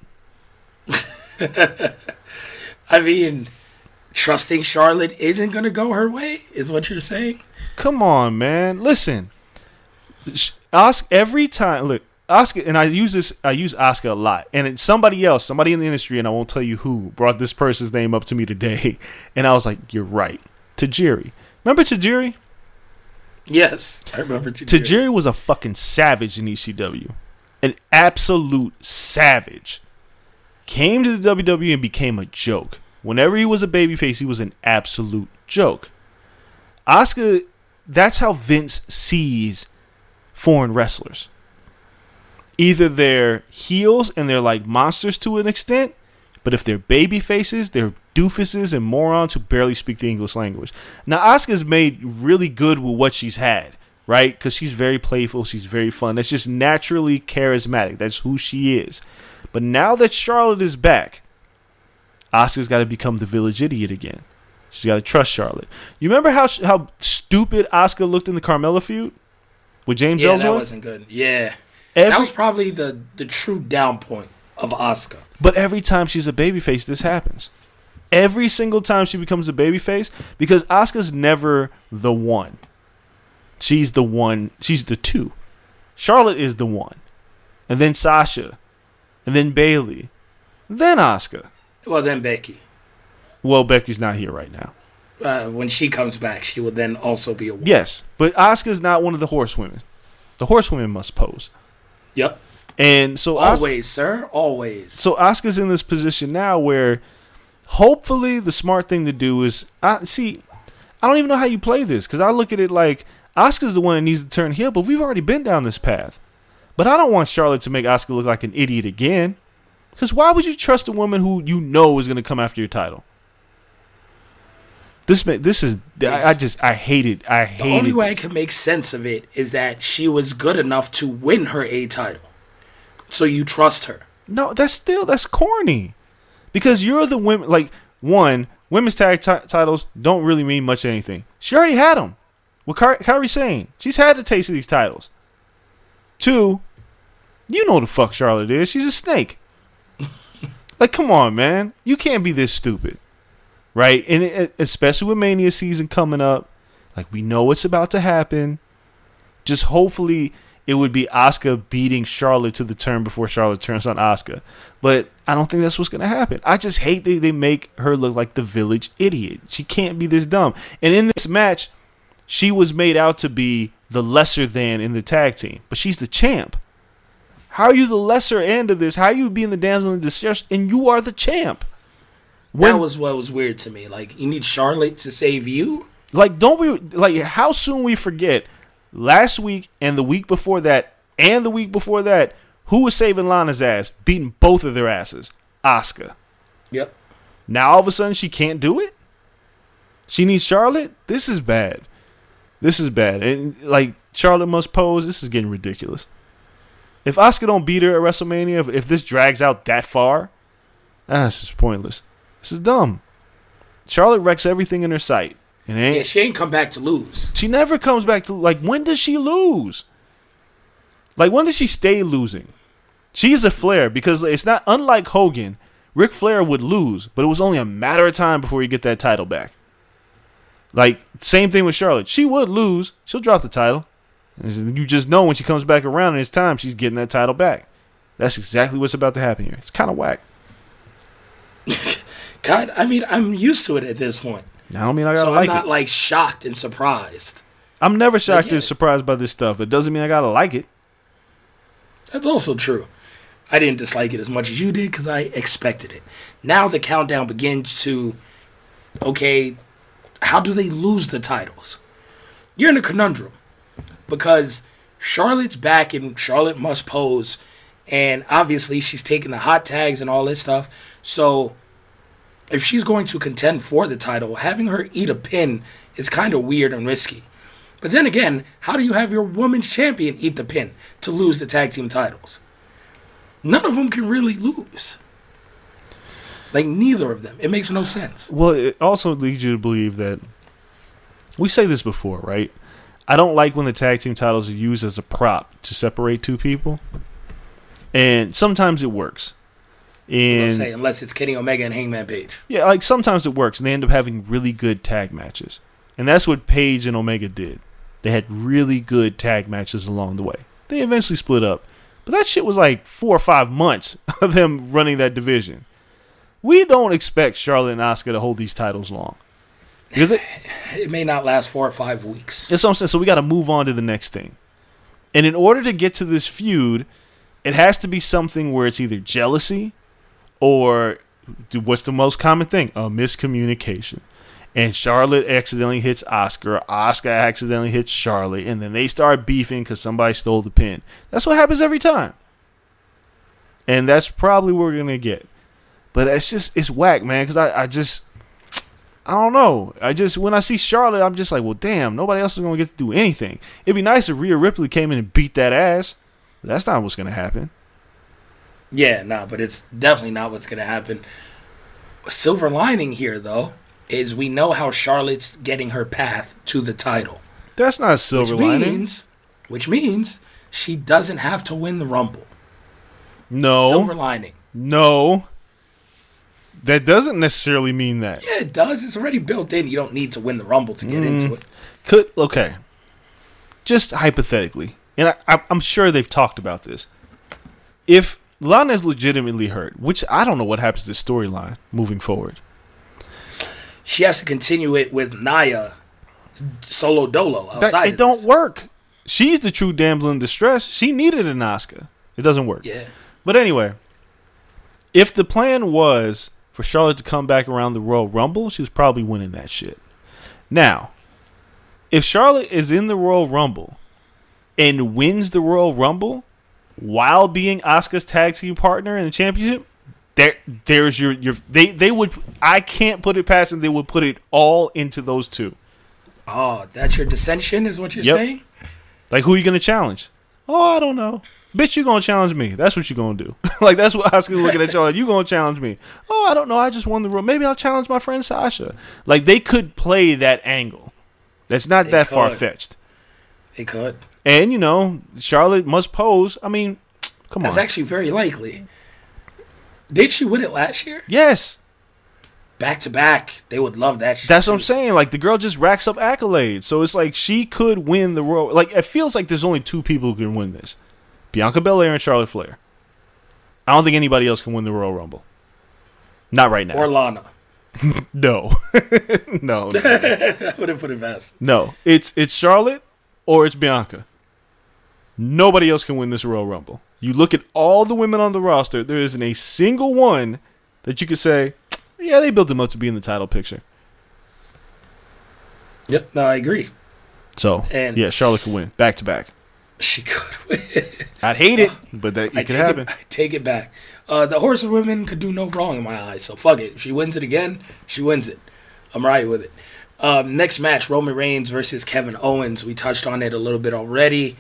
I mean, trusting Charlotte isn't going to go her way, is what you're saying? Come on, man. Listen. Asuka, every time, look, Asuka, and I use this, I use Asuka a lot. And it's somebody else, somebody in the industry, and I won't tell you who, brought this person's name up to me today. And I was like, you're right. Tajiri. Remember Tajiri? Yes, I remember Tajiri. Tajiri was a fucking savage in E C W. An absolute savage. Came to the W W E and became a joke. Whenever he was a babyface, he was an absolute joke. Asuka, that's how Vince sees foreign wrestlers. Either they're heels and they're like monsters to an extent, but if they're baby faces, they're doofuses and morons who barely speak the English language. Now, Asuka's made really good with what she's had, right? Because she's very playful, she's very fun. That's just naturally charismatic. That's who she is. But now that Charlotte is back, Asuka's got to become the village idiot again. She's got to trust Charlotte. You remember how how stupid Asuka looked in the Carmella feud with James yeah, Ellsworth? Yeah, that wasn't good. Yeah. Every, that was probably the, the true down point of Asuka. But every time she's a babyface, this happens. Every single time she becomes a babyface, because Asuka's never the one. She's the one. She's the two. Charlotte is the one. And then Sasha. And then Bayley. Then Asuka. Well, then Becky. Well, Becky's not here right now. Uh, when she comes back, she will then also be a woman. Yes, but Asuka's not one of the horsewomen. The horsewomen must pose. Yep. And so always, Asuka, sir, always. So Asuka's in this position now where hopefully the smart thing to do is, I see, I don't even know how you play this, because I look at it like Asuka's the one that needs to turn heel, but we've already been down this path. But I don't want Charlotte to make Asuka look like an idiot again. Because why would you trust a woman who you know is going to come after your title? This this is I, I just I hate it. I hate it. The only way I can make sense of it is that she was good enough to win her A title, so you trust her. No, that's still that's corny. Because you're the women. Like one, women's tag t- titles don't really mean much of anything. She already had them. What Ky- Kyrie's saying, she's had the taste of these titles. Two, you know the fuck Charlotte is. She's a snake. Like, come on, man. You can't be this stupid. Right? And it, especially with Mania season coming up. Like, we know what's about to happen. Just hopefully it would be Asuka beating Charlotte to the turn before Charlotte turns on Asuka. But I don't think that's what's going to happen. I just hate that they make her look like the village idiot. She can't be this dumb. And in this match, she was made out to be the lesser than in the tag team. But she's the champ. How are you the lesser end of this? How are you being the damsel in distress and you are the champ? When, that was what was weird to me. Like, you need Charlotte to save you? Like, don't we, like, how soon we forget last week and the week before that and the week before that, who was saving Lana's ass? Beating both of their asses. Asuka. Yep. Now all of a sudden she can't do it? She needs Charlotte? This is bad. This is bad. And, like, Charlotte must pose. This is getting ridiculous. If Asuka don't beat her at WrestleMania, if, if this drags out that far, ah, this is pointless. This is dumb. Charlotte wrecks everything in her sight. And ain't, yeah, she ain't come back to lose. She never comes back to, like, when does she lose? Like, when does she stay losing? She is a Flair because it's not, unlike Hogan, Ric Flair would lose, but it was only a matter of time before you get that title back. Like, same thing with Charlotte. She would lose. She'll drop the title. You just know when she comes back around and it's time, she's getting that title back. That's exactly what's about to happen here. It's kind of whack. God, I mean, I'm used to it at this point. I don't mean I gotta so like I'm not it. like shocked and surprised. I'm never shocked Like, yeah. and surprised by this stuff. It doesn't mean I gotta like it. That's also true. I didn't dislike it as much as you did because I expected it. Now the countdown begins to, okay, how do they lose the titles? You're in a conundrum because Charlotte's back and Charlotte must pose, and obviously she's taking the hot tags and all this stuff. So if she's going to contend for the title, having her eat a pin is kind of weird and risky. But then again, how do you have your women's champion eat the pin to lose the tag team titles? None of them can really lose. Like, neither of them. It makes no sense. Well, it also leads you to believe that, we say this before, right? I don't like when the tag team titles are used as a prop to separate two people. And sometimes it works. And Say, unless it's Kenny Omega and Hangman Page. yeah, like sometimes it works and they end up having really good tag matches. And that's what Page and Omega did. They had really good tag matches along the way. They eventually split up. But that shit was like four or five months of them running that division. We don't expect Charlotte and Asuka to hold these titles long. Because it, It may not last four or five weeks. that's what I'm saying. So we got to move on to the next thing. And in order to get to this feud, it has to be something where it's either jealousy or what's the most common thing? A miscommunication. And Charlotte accidentally hits Asuka, or Asuka accidentally hits Charlotte, and then they start beefing because somebody stole the pin. That's what happens every time. And that's probably what we're going to get. But it's just, it's whack, man, because I, I just, I don't know. I just, when I see Charlotte, I'm just like, well, damn, nobody else is going to get to do anything. It'd be nice if Rhea Ripley came in and beat that ass. But that's not what's going to happen. Yeah, no, but it's definitely not what's going to happen. Silver lining here, though, is we know how Charlotte's getting her path to the title. That's not a silver which lining. Means, which means she doesn't have to win the Rumble. No. Silver lining. No. That doesn't necessarily mean that. Yeah, it does. It's already built in. You don't need to win the Rumble to get Mm. into it. Could okay. Just hypothetically, and I, I, I'm sure they've talked about this. If Lana's legitimately hurt, which I don't know what happens to this storyline moving forward. She has to continue it with Nia solo dolo outside. That, it of don't this. work. She's the true damsel in distress. She needed an Asuka. It doesn't work. Yeah. But anyway, if the plan was for Charlotte to come back around the Royal Rumble, she was probably winning that shit. Now, if Charlotte is in the Royal Rumble and wins the Royal Rumble while being Asuka's tag team partner in the championship, there, there's your, your they, they would, I can't put it past them, they would put it all into those two. Oh, that's your dissension is what you're Yep. saying? Like, who are you going to challenge? Oh, I don't know. Bitch, you going to challenge me. That's what you going to do. Like, that's what Asuka's looking at Charlotte. You going to challenge me. Oh, I don't know. I just won the Royal. Maybe I'll challenge my friend Sasha. Like, they could play that angle. That's not They that could. far-fetched. They could. And, you know, Charlotte must pose. I mean, come That's on. actually very likely. Did she win it last year? Yes. Back to back. They would love that shit. That's what I'm too. saying. Like, the girl just racks up accolades. So it's like she could win the Royal. Like, it feels like there's only two people who can win this. Bianca Belair and Charlotte Flair. I don't think anybody else can win the Royal Rumble. Not right now. Or Lana. No. no. No. I wouldn't put it past. No. It's it's Charlotte or it's Bianca. Nobody else can win this Royal Rumble. You look at all the women on the roster, there isn't a single one that you could say, yeah, they built them up to be in the title picture. Yep. No, I agree. So, And- yeah, Charlotte could win. Back to back. She could win. I'd hate it, but that I it could take happen. it, I take it back. Uh, the Horsewomen could do no wrong in my eyes, so fuck it. If she wins it again, she wins it. I'm right with it. Um, next match, Roman Reigns versus Kevin Owens. We touched on it a little bit already.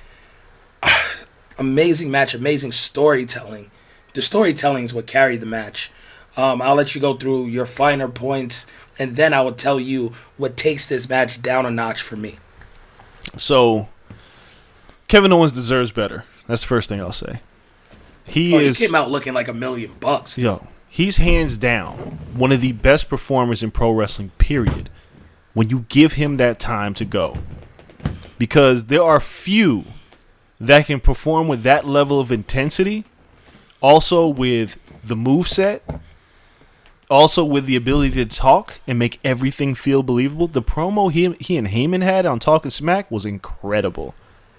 Amazing match, amazing storytelling. The storytelling is what carried the match. Um, I'll let you go through your finer points, and then I will tell you what takes this match down a notch for me. So, Kevin Owens deserves better. That's the first thing I'll say. He Oh, is he came out looking like a million bucks. Yo, he's hands down one of the best performers in pro wrestling, period. When you give him that time to go. Because there are few that can perform with that level of intensity, also with the moveset, also with the ability to talk and make everything feel believable. The promo he, he and Heyman had on Talking Smack was incredible.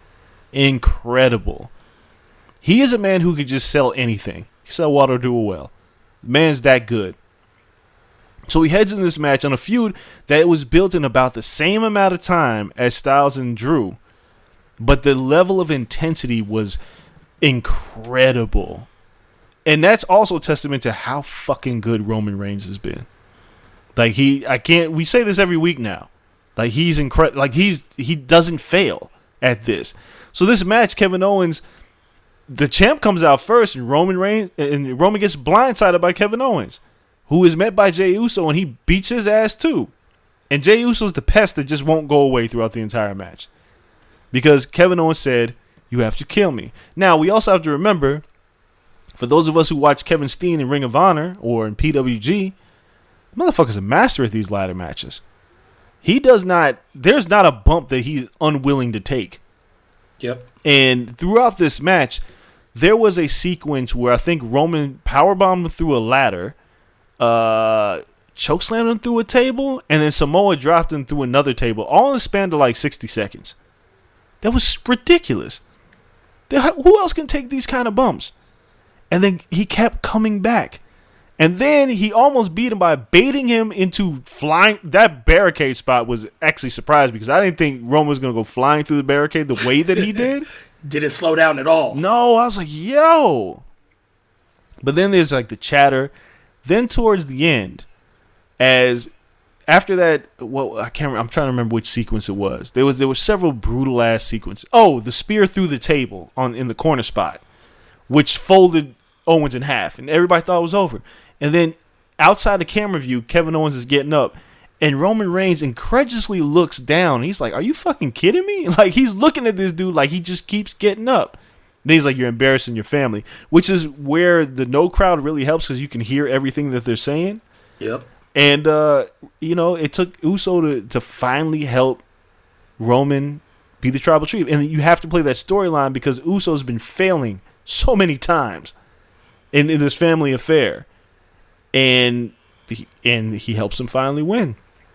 Incredible. He is a man who could just sell anything. He can sell water to a well. The man's that good. So he heads in this match on a feud that was built in about the same amount of time as Styles and Drew. But the level of intensity was incredible. And that's also testament to how fucking good Roman Reigns has been. Like he I can't we say this every week now. Like he's incredible. Like he's he doesn't fail at this. So this match, Kevin Owens, the champ comes out first, and Roman Reigns and Roman gets blindsided by Kevin Owens, who is met by Jey Uso, and he beats his ass too. And Jey Uso's the pest that just won't go away throughout the entire match. Because Kevin Owens said, you have to kill me. Now, we also have to remember, for those of us who watch Kevin Steen in Ring of Honor or in P W G, the motherfucker's a master at these ladder matches. He does not, there's not a bump that he's unwilling to take. Yep. And throughout this match, there was a sequence where I think Roman powerbombed him through a ladder, uh, chokeslammed him through a table, and then Samoa dropped him through another table, all in the span of like sixty seconds. That was ridiculous. Who else can take these kind of bumps? And then he kept coming back. And then he almost beat him by baiting him into flying. That barricade spot was actually surprised because I didn't think Roman was going to go flying through the barricade the way that he did. Didn't slow down at all. No, I was like, yo. But then there's like the chatter. Then towards the end, as after that, well, I can't. I'm trying to remember which sequence it was. There was there were several brutal ass sequences. Oh, the spear through the table on in the corner spot, which folded Owens in half, and everybody thought it was over. And then outside the camera view, Kevin Owens is getting up, and Roman Reigns incredulously looks down. He's like, "Are you fucking kidding me?" Like he's looking at this dude like he just keeps getting up. Then he's like, "You're embarrassing your family," which is where the no crowd really helps because you can hear everything that they're saying. Yep. And uh, you know, it took Uso to to finally help Roman be the tribal chief, and you have to play that storyline because Uso's been failing so many times in, in this family affair, and he, and he helps him finally win.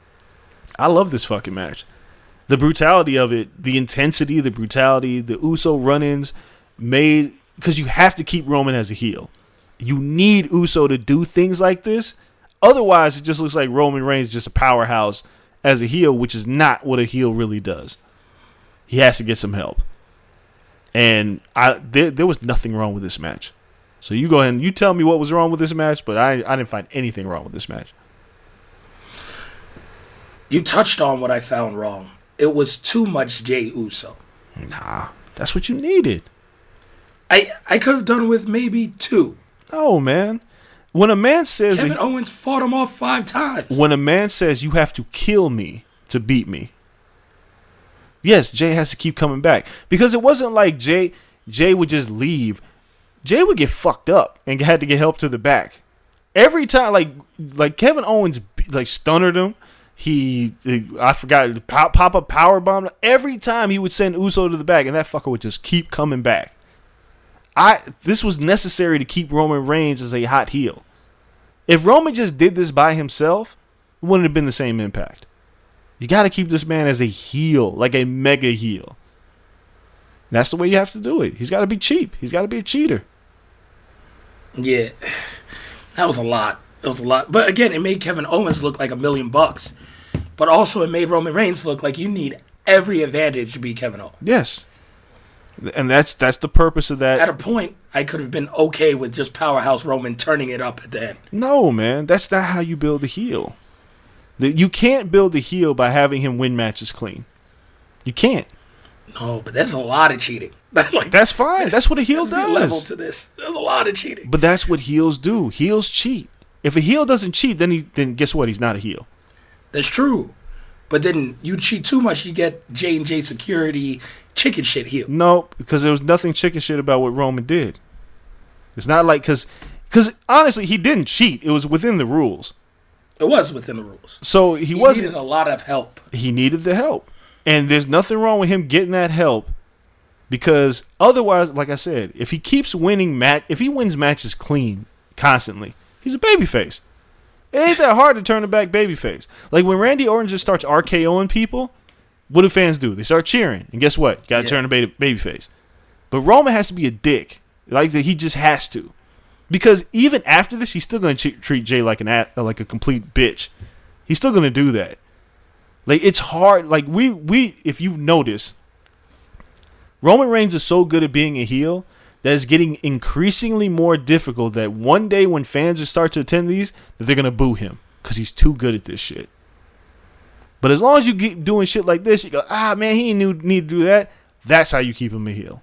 I love this fucking match. The brutality of it, the intensity, the brutality, the Uso run-ins made because you have to keep Roman as a heel. You need Uso to do things like this. Otherwise, it just looks like Roman Reigns is just a powerhouse as a heel, which is not what a heel really does. He has to get some help. And I there, there was nothing wrong with this match. So you go ahead and you tell me what was wrong with this match, but I, I didn't find anything wrong with this match. You touched on what I found wrong. It was too much Jey Uso. Nah, that's what you needed. I I could have done with maybe two. No, man. When a man says Kevin that, Owens fought him off five times. when a man says you have to kill me to beat me, yes, Jay has to keep coming back. Because it wasn't like Jay Jay would just leave. Jay would get fucked up and had to get help to the back. Every time, like like Kevin Owens like stunnered him. He, I forgot, pop, pop up power bomb. Every time he would send Uso to the back, and that fucker would just keep coming back. I this was necessary to keep Roman Reigns as a hot heel. If Roman just did this by himself, it wouldn't have been the same impact. You got to keep this man as a heel, like a mega heel. That's the way you have to do it. He's got to be cheap. He's got to be a cheater. Yeah, that was a lot. It was a lot. But again, it made Kevin Owens look like a million bucks. But also it made Roman Reigns look like you need every advantage to beat Kevin Owens. Yes. And that's that's the purpose of that. At a point, I could have been okay with just Powerhouse Roman turning it up at the end. No, man. That's not how you build a heel. You can't build a heel by having him win matches clean. You can't. No, but there's a lot of cheating. like, that's fine. That's what a heel does. does. Level to this. There's a lot of cheating. But that's what heels do. Heels cheat. If a heel doesn't cheat, then he then guess what? He's not a heel. That's true. But then you cheat too much, you get J and J Security chicken shit heel. No, because there was nothing chicken shit about what Roman did. It's not like, because because honestly, he didn't cheat. It was within the rules. It was within the rules. So he, he wasn't. needed a lot of help. He needed the help. And there's nothing wrong with him getting that help, because otherwise, like I said, if he keeps winning mat, if he wins matches clean constantly, he's a babyface. It ain't that hard to turn a back babyface. Like when Randy Orton just starts RKOing people, what do fans do? They start cheering. And guess what? Got to yeah. turn a baby babyface. But Roman has to be a dick. Like that, he just has to. Because even after this, he's still going to treat Jay like an like a complete bitch. He's still going to do that. Like it's hard. Like we we if you've noticed, Roman Reigns is so good at being a heel that it's getting increasingly more difficult that one day when fans start to attend these, that they're going to boo him because he's too good at this shit. But as long as you keep doing shit like this, you go, ah, man, he didn't need to do that. That's how you keep him a heel.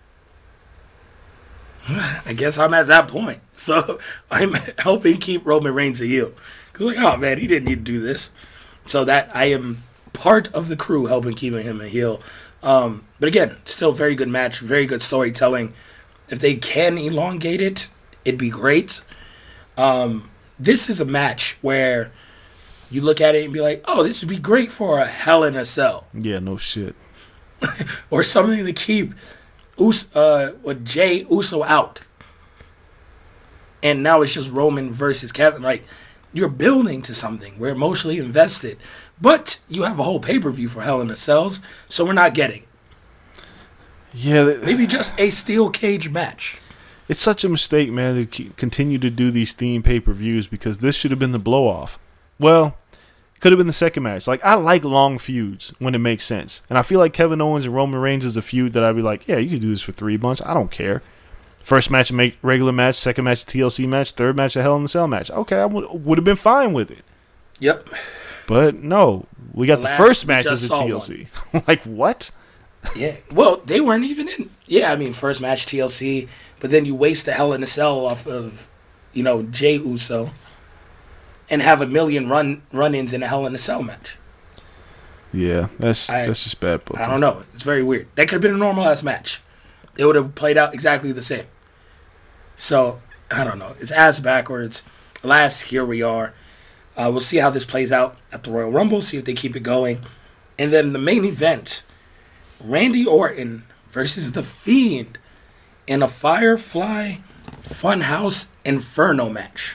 I guess I'm at that point. So I'm helping keep Roman Reigns a heel. Because like, oh, man, he didn't need to do this. So that I am part of the crew helping keeping him a heel. Um, but again, still very good match, very good storytelling. If they can elongate it, it'd be great. Um, this is a match where you look at it and be like, oh, this would be great for a Hell in a Cell. Yeah, no shit. Or something to keep Us- uh, with Jey Uso out. And now it's just Roman versus Kevin. Like, you're building to something. We're emotionally invested. But you have a whole pay-per-view for Hell in a Cells, so we're not getting it. Yeah, that, maybe just a steel cage match. It's such a mistake, man, to keep, continue to do these theme pay-per-views, because this should have been the blow-off. Well, could have been the second match. Like, I like long feuds when it makes sense. And I feel like Kevin Owens and Roman Reigns is a feud that I'd be like, yeah, you could do this for three months. I don't care. First match, make regular match. Second match, T L C match. Third match, a Hell in a Cell match. Okay, I would, would have been fine with it. Yep. But no, we got the, the first match as a T L C. Like, what? Yeah. Well, they weren't even in. Yeah, I mean, first match T L C, but then you waste the Hell in a Cell off of, you know, Jey Uso, and have a million run run-ins in a Hell in a Cell match. Yeah, that's I, that's just bad booking. I don't know. It's very weird. That could have been a normal ass match. It would have played out exactly the same. So I don't know. It's ass backwards. Alas, here we are. Uh, we'll see how this plays out at the Royal Rumble. See if they keep it going, and then the main event. Randy Orton versus The Fiend in a Firefly Funhouse Inferno match.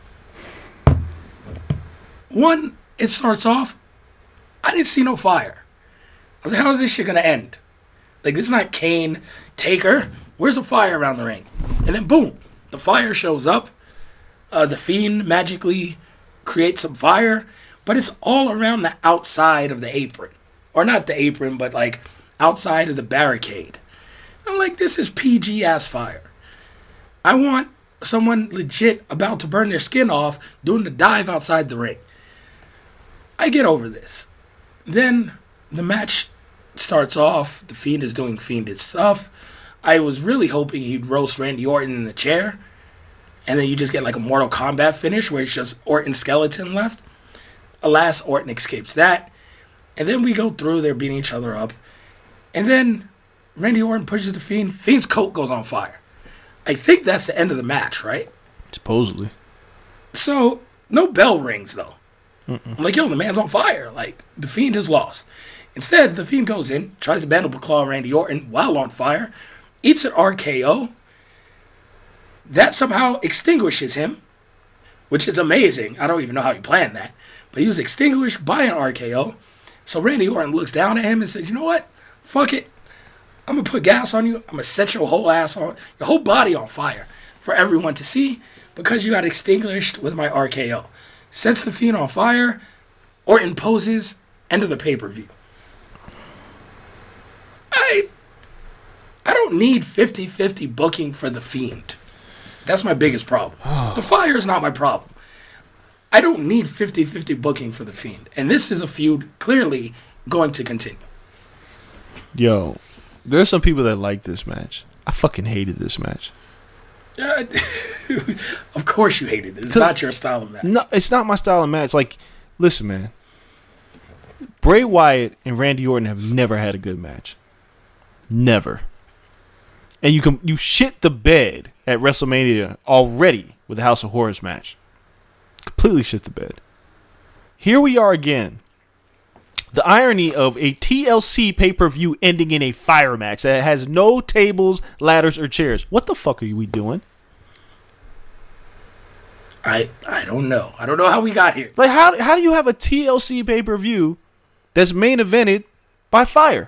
One, it starts off, I didn't see no fire. I was like, how is this shit going to end? Like, this is not Kane, Taker. Where's the fire around the ring? And then, boom, the fire shows up. Uh, the Fiend magically creates some fire. but it's all around the outside of the apron. Or not the apron, but like outside of the barricade. I'm like, this is P G ass fire. I want someone legit about to burn their skin off doing the dive outside the ring. I get over this. Then the match starts off. The Fiend is doing Fiendish stuff. I was really hoping he'd roast Randy Orton in the chair. And then you just get like a Mortal Kombat finish where it's just Orton's skeleton left. Alas, Orton escapes that. And then we go through, they're beating each other up. And then Randy Orton pushes the Fiend. Fiend's coat goes on fire. I think that's the end of the match, right? Supposedly. So, no bell rings, though. Mm-mm. I'm like, yo, the man's on fire. Like, the Fiend has lost. Instead, the Fiend goes in, tries to mandible claw Randy Orton while on fire, eats an R K O. That somehow extinguishes him, which is amazing. I don't even know how he planned that. But he was extinguished by an R K O. So Randy Orton looks down at him and says, you know what? Fuck it. I'm going to put gas on you. I'm going to set your whole ass on, your whole body on fire for everyone to see because you got extinguished with my R K O. Sets the Fiend on fire. Orton poses. End of the pay-per-view. I I don't need fifty-fifty booking for the Fiend. That's my biggest problem. The fire is not my problem. I don't need fifty-fifty booking for the Fiend. And this is a feud clearly going to continue. Yo, there's some people that like this match. I fucking hated this match. Uh, of course you hated it. It's not your style of match. No, it's not my style of match. Like, listen, man. Bray Wyatt and Randy Orton have never had a good match. Never. And you can you shit the bed at WrestleMania already with the House of Horrors match. Completely shit the bed. Here we are again. The irony of a T L C pay-per-view ending in a fire match that has no tables, ladders, or chairs. What the fuck are we doing? I I don't know. I don't know how we got here. Like, how how do you have a T L C pay-per-view that's main evented by fire?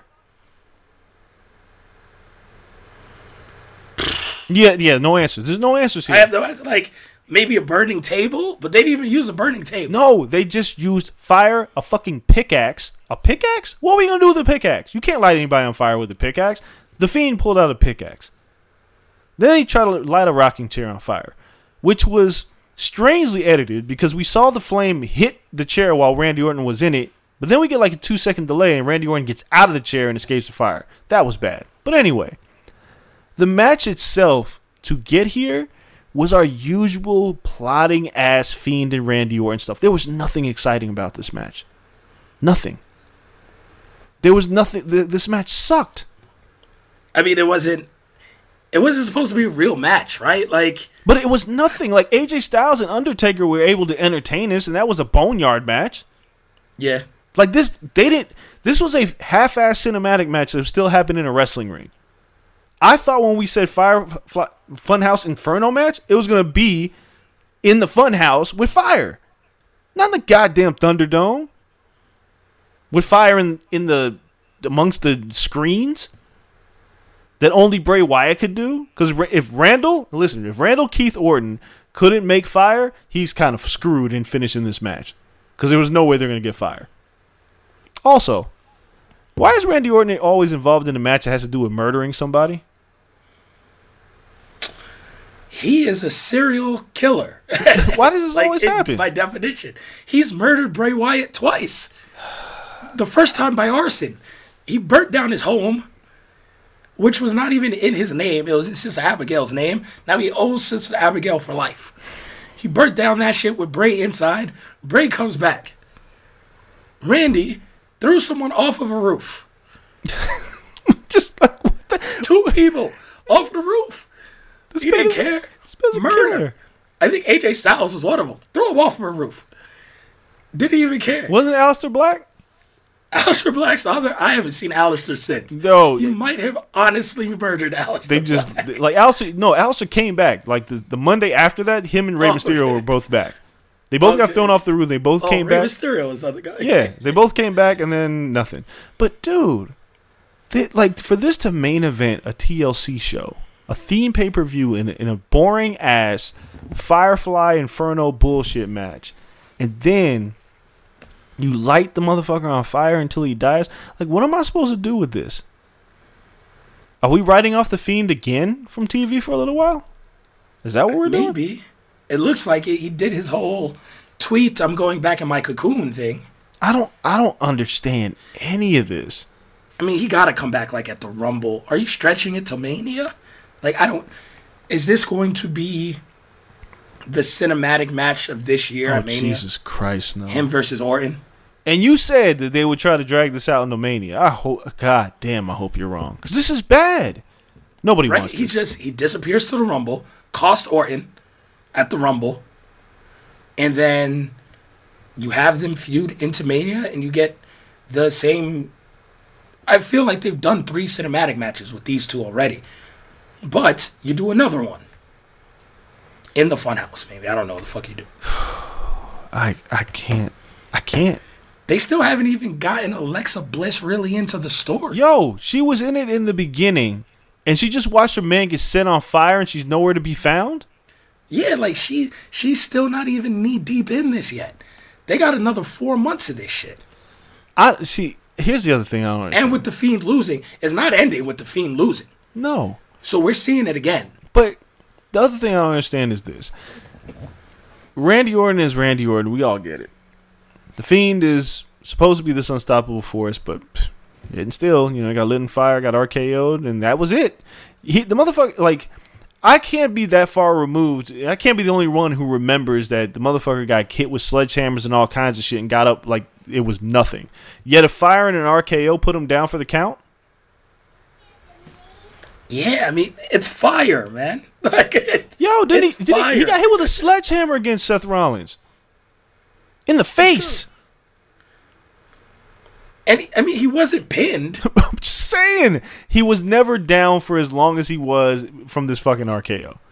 Yeah, yeah, no answers. There's no answers here. I have no, like, maybe a burning table, but they didn't even use a burning table. No, they just used fire, a fucking pickaxe. A pickaxe? What are we going to do with a pickaxe? You can't light anybody on fire with a pickaxe. The Fiend pulled out a pickaxe. Then he tried to light a rocking chair on fire, which was strangely edited because we saw the flame hit the chair while Randy Orton was in it, but then we get like a two second delay and Randy Orton gets out of the chair and escapes the fire. That was bad. But anyway, the match itself to get here was our usual plotting ass Fiend and Randy Orton stuff. There was nothing exciting about this match. Nothing. There was nothing. This match sucked. I mean, it wasn't. It wasn't supposed to be a real match, right? Like, but it was nothing. Like A J Styles and Undertaker were able to entertain us, and that was a boneyard match. Yeah. Like this, they didn't. This was a half-ass cinematic match that still happened in a wrestling ring. I thought when we said Fire Fly, Funhouse Inferno match, it was gonna be in the Funhouse with fire, not in the goddamn Thunderdome with fire in in the amongst the screens that only Bray Wyatt could do. Because if Randall, listen, if Randall Keith Orton couldn't make fire, he's kind of screwed in finishing this match because there was no way they're gonna get fire. Also, why is Randy Orton always involved in a match that has to do with murdering somebody? He is a serial killer. Why does this like, always in, happen? By definition. He's murdered Bray Wyatt twice. The first time by arson. He burnt down his home, which was not even in his name. It was in Sister Abigail's name. Now he owes Sister Abigail for life. He burnt down that shit with Bray inside. Bray comes back. Randy threw someone off of a roof. Just like what the? Two people off the roof. This he didn't is, care. This Murder. Killer. I think A J Styles was one of them. Threw him off of a roof. Didn't even care. Wasn't it Aleister Black? Aleister Black's the other. I haven't seen Aleister since. No. You might have honestly murdered Aleister They just, Black. like, Aleister, no, Aleister came back. Like, the, the Monday after that, him and Rey Oh, Mysterio okay. were both back. They both got Okay. thrown off the roof. They both oh, came Rey back. Mysterio was the other guy. Yeah, they both came back and then nothing. But, dude, they, like, for this to main event a T L C show, a theme pay-per-view in, in a boring-ass Firefly Inferno bullshit match, and then You light the motherfucker on fire until he dies. Like, what am I supposed to do with this? Are we writing off the Fiend again from T V for a little while? Is that what we're Maybe. doing? Maybe. It looks like it. He did his whole tweet, I'm going back in my cocoon thing. I don't I don't understand any of this. I mean, he got to come back like at the Rumble. Are you stretching it to Mania? Like, I don't... Is this going to be the cinematic match of this year Oh, at Mania? Jesus Christ, no. Him versus Orton? And you said that they would try to drag this out into Mania. I hope, God damn, I hope you're wrong. Because this is bad. Nobody Right? wants He this. just... He disappears to the Rumble, cost Orton at the Rumble, and then you have them feud into Mania, and you get the same... I feel like they've done three cinematic matches with these two already. But you do another one. In the Funhouse, maybe. I don't know what the fuck you do. I I can't. I can't. They still haven't even gotten Alexa Bliss really into the story. Yo, she was in it in the beginning, and she just watched her man get set on fire, and she's nowhere to be found? Yeah, like she she's still not even knee deep in this yet. They got another four months of this shit. I see. Here's the other thing I don't understand. And with the Fiend losing, it's not ending with the Fiend losing. No. So we're seeing it again. But the other thing I don't understand is this. Randy Orton is Randy Orton. We all get it. The Fiend is supposed to be this unstoppable force, but pff, and still, you know, got lit on fire, got R K O'd, and that was it. He, the motherfucker, like, I can't be that far removed. I can't be the only one who remembers that the motherfucker got hit with sledgehammers and all kinds of shit and got up like it was nothing. Yet a fire and an R K O put him down for the count? Yeah, I mean, it's fire, man. Like, it, Yo, did he, it's did he? fire. He got hit with a sledgehammer against Seth Rollins. In the face. And he- I mean, he wasn't pinned. I'm just saying. He was never down for as long as he was from this fucking R K O.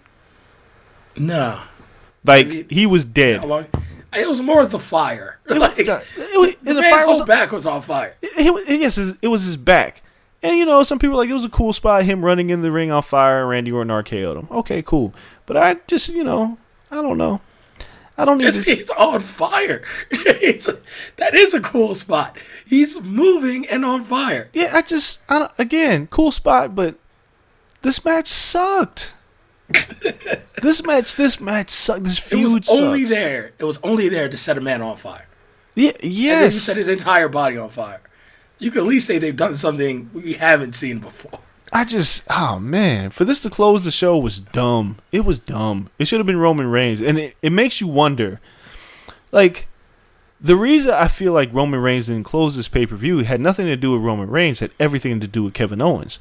No. Like, I mean, he was dead. How long? It was more of the fire. Like, It was- the and the man's fire whole was- back was on fire. It, it, yes, it was his back. And, you know, some people were like, it was a cool spot, him running in the ring on fire, and Randy Orton R K O'd him. Okay, cool. But I just, you know, I don't know. I don't need It's, to... he's on fire. It's a, that is a cool spot. He's moving and on fire. Yeah, I just, I don't, again, cool spot, but this match sucked. this match, this match sucked. This It feud was only sucks. there. It was only there to set a man on fire. Yeah, And then you yes. set his entire body on fire. You can at least say they've done something we haven't seen before. I just, oh man, for this to close the show was dumb. It was dumb. It should have been Roman Reigns. And it, it makes you wonder, like, the reason I feel like Roman Reigns didn't close this pay-per-view had nothing to do with Roman Reigns, it had everything to do with Kevin Owens.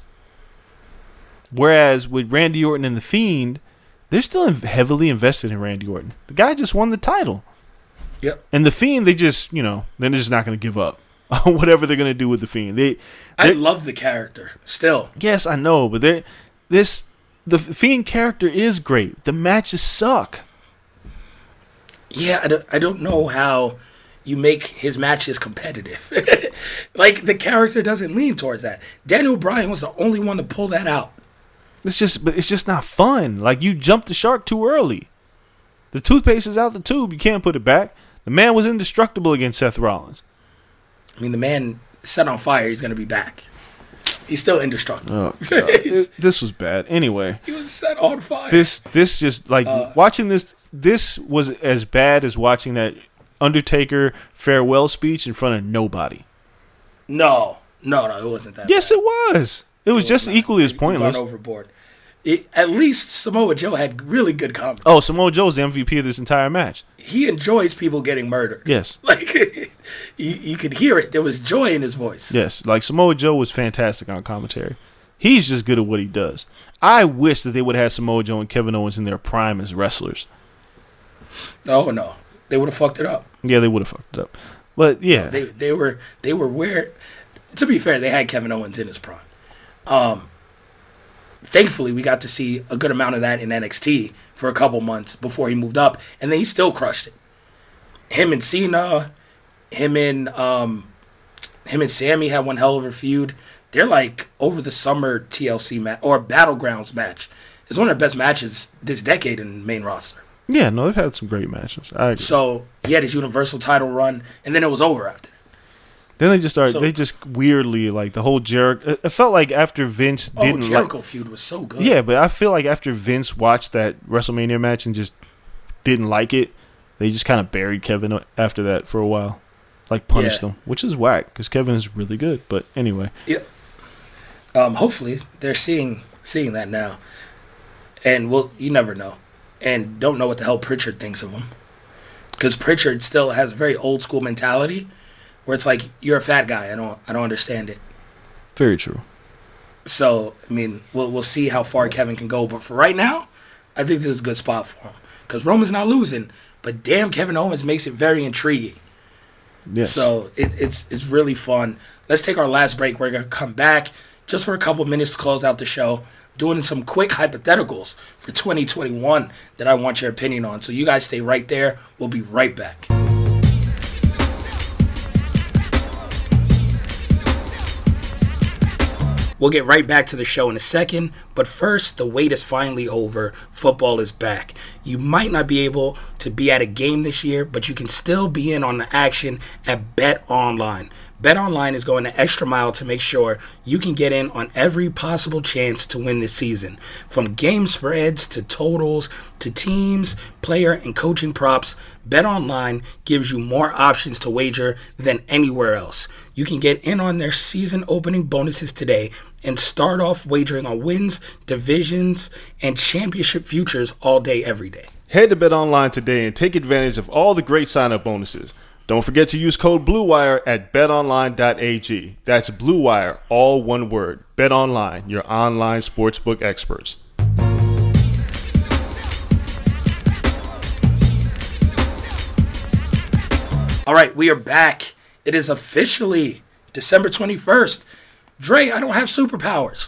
Whereas with Randy Orton and The Fiend, they're still in- heavily invested in Randy Orton. The guy just won the title. Yep. And The Fiend, they just, you know, they're just not going to give up. Whatever they're going to do with The Fiend. They, I love the character still. Yes, I know, but they, this the Fiend character is great. The matches suck. Yeah, I don't, I don't know how you make his matches competitive. Like, the character doesn't lean towards that. Daniel Bryan was the only one to pull that out. It's just, but it's just not fun. Like, you jumped the shark too early. The toothpaste is out the tube. You can't put it back. The man was indestructible against Seth Rollins. I mean, the man set on fire. He's going to be back. He's still indestructible. Oh, God. It- this was bad. Anyway, He was set on fire. this this just like Uh, watching this. This was as bad as watching that Undertaker farewell speech in front of nobody. No, no, no, it wasn't that. Yes, bad. it was. It was just not. equally as You've gone pointless. overboard. It, at least Samoa Joe had really good comedy. Oh, Samoa Joe's the M V P of this entire match. He enjoys people getting murdered. Yes. Like, you, you could hear it. There was joy in his voice. Yes, like Samoa Joe was fantastic on commentary. He's just good at what he does. I wish that they would have had Samoa Joe and Kevin Owens in their prime as wrestlers. No, no. They would have fucked it up. Yeah, they would have fucked it up. But yeah, They they were they were where. To be fair, they had Kevin Owens in his prime. Um, thankfully, we got to see a good amount of that in N X T for a couple months before he moved up, and then he still crushed it. Him and Cena, him and um, him and Sammy had one hell of a feud. They're like over the summer T L C match or Battlegrounds match. It's one of the best matches this decade in the main roster. Yeah, no, they've had some great matches. I agree. So he had his Universal title run, and then it was over after. Then they just started. So- they just weirdly like the whole Jericho. It felt like after Vince Oh, didn't Jericho like. feud was so good. Yeah, but I feel like after Vince watched that WrestleMania match and just didn't like it, they just kind of buried Kevin after that for a while, like punished Yeah. him, which is whack because Kevin is really good. But anyway, Yeah. Um, hopefully they're seeing seeing that now, and well, you never know, and don't know what the hell Pritchard thinks of him, because Pritchard still has a very old school mentality, where it's like you're a fat guy. I don't I don't understand it. very true. So I mean, we'll we'll see how far Kevin can go, but for right now, I think this is a good spot for him because Roman's not losing, but damn, Kevin Owens makes it very intriguing. Yes. So it, it's it's really fun. Let's take our last break. We're gonna come back just for a couple minutes to close out the show, doing some quick hypotheticals for twenty twenty-one that I want your opinion on. So you guys stay right there. We'll be right back. We'll get right back to the show in a second, but first, the wait is finally over. Football is back. You might not be able to be at a game this year, but you can still be in on the action at BetOnline. BetOnline is going the extra mile to make sure you can get in on every possible chance to win this season. From game spreads to totals to teams, player, and coaching props, BetOnline gives you more options to wager than anywhere else. You can get in on their season opening bonuses today and start off wagering on wins, divisions, and championship futures all day, every day. Head to BetOnline today and take advantage of all the great sign-up bonuses. Don't forget to use code BlueWire at bet online dot a g. That's BlueWire, all one word. BetOnline, your online sportsbook experts. All right, we are back. It is officially December twenty-first. Dre, I don't have superpowers.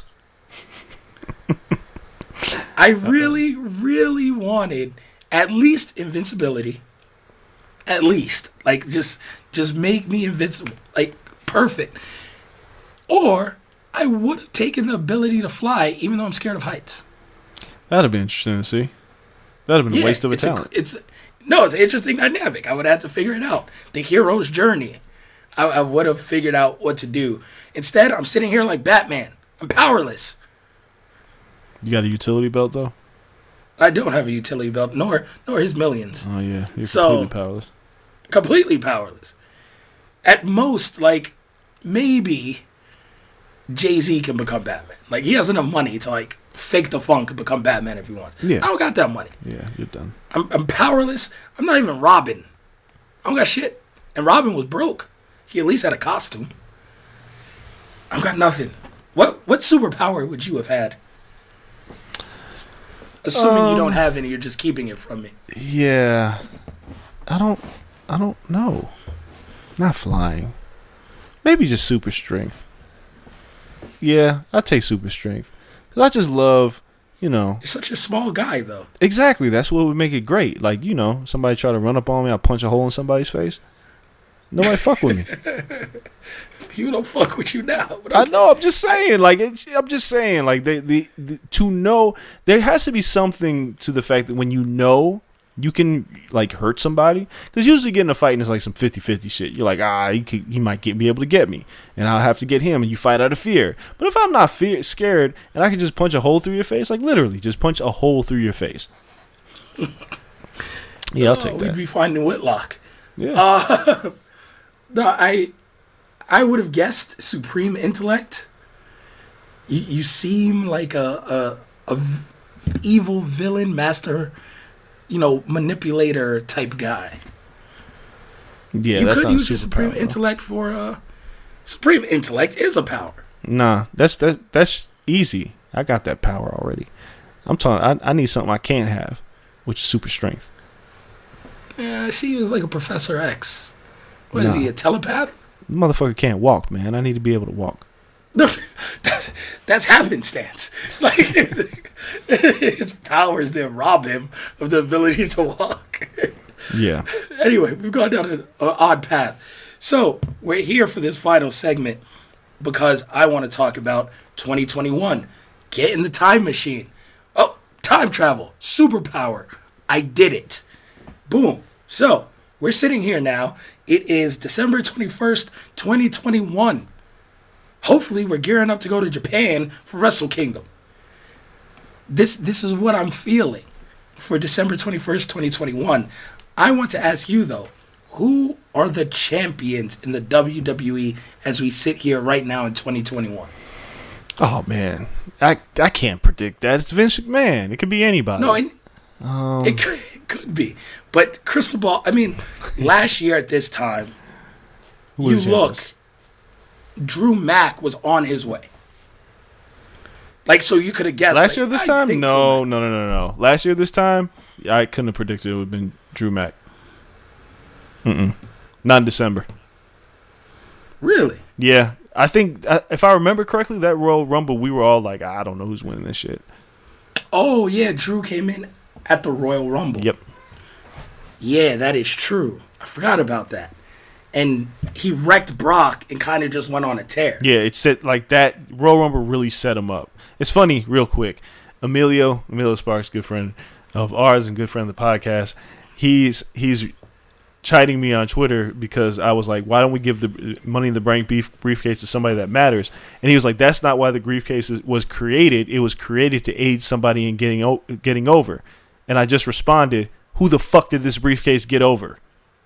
I really, really wanted at least invincibility. At least. Like, just just make me invincible. Like, perfect. Or I would have taken the ability to fly, even though I'm scared of heights. That'd have been interesting to see. That'd have been Yeah, a waste of a it's talent. it's no, it's an interesting dynamic. I would have to figure it out. The hero's journey. I, I would have figured out what to do. Instead, I'm sitting here like Batman. I'm powerless. You got a utility belt, though? I don't have a utility belt, nor nor his millions. Oh, yeah. You're So- completely powerless. Completely powerless. At most, like, maybe Jay-Z can become Batman. Like, he has enough money to, like, fake the funk and become Batman if he wants. Yeah. I don't got that money. Yeah, you're done. I'm, I'm powerless. I'm not even Robin. I don't got shit. And Robin was broke. He at least had a costume. I've got nothing. What what superpower would you have had? Assuming you don't Um, have any, you're just keeping it from me. Yeah. I don't I don't know. Not flying. Maybe just super strength. Yeah, I'd take super strength. Cause I just love, you know. You're such a small guy, though. Exactly. That's what would make it great. Like, you know, somebody try to run up on me, I'll punch a hole in somebody's face. Nobody fuck with me. You don't fuck with you now. But I okay. know. I'm just saying. Like, it's, I'm just saying. Like, the, the the to know there has to be something to the fact that when you know you can like hurt somebody, because usually getting a fight is like some fifty-fifty shit. You're like, ah, he could, he might get be able to get me, and I'll have to get him, and you fight out of fear. But if I'm not fear, scared, and I can just punch a hole through your face, like literally, just punch a hole through your face. Yeah, I'll take Oh, that. we'd be finding Whitlock. Yeah. Uh, no, I I would have guessed supreme intellect. You, you seem like a, a a v- evil villain, master, you know, manipulator type guy. yeah, you that's could not a use your supreme superpower, though. intellect for uh supreme intellect is a power. Nah, that's that that's easy. I got that power already. I'm talking. I, I need something I can't have, which is super strength. Yeah, I see you as like a Professor X. What is Nah. he, a telepath? The motherfucker can't walk, man. I need to be able to walk. No, that's that's happenstance. Like his powers didn't rob him of the ability to walk. Yeah. Anyway, we've gone down an odd path. So we're here for this final segment because I want to talk about twenty twenty-one. Get in the time machine. Oh, time travel, superpower. I did it. Boom. So, we're sitting here now. It is December twenty-first, twenty twenty-one. Hopefully, we're gearing up to go to Japan for Wrestle Kingdom. This this is what I'm feeling for December twenty-first, twenty twenty-one. I want to ask you, though, who are the champions in the W W E as we sit here right now in twenty twenty-one? Oh, man. I I can't predict that. It's Vince McMahon. It could be anybody. No, it, um, it, could, it could be. But crystal ball, I mean, last year at this time, you look, Drew Mack was on his way. Like, so you could have guessed. Last like, year this I time? No, no, no, no, no. Last year this time, I couldn't have predicted it would have been Drew Mack. Mm-mm. Not in December. Really? Yeah. I think, if I remember correctly, that Royal Rumble, we were all like, I don't know who's winning this shit. Oh, yeah, Drew came in at the Royal Rumble. Yep. Yeah, that is true. I forgot about that. And he wrecked Brock and kind of just went on a tear. Yeah, it set like that. Royal Rumble really set him up. It's funny, real quick. Emilio, Emilio Sparks, good friend of ours and good friend of the podcast. He's he's chiding me on Twitter because I was like, why don't we give the Money in the Bank beef, briefcase to somebody that matters? And he was like, that's not why the briefcase was created. It was created to aid somebody in getting o- getting over. And I just responded, who the fuck did this briefcase get over?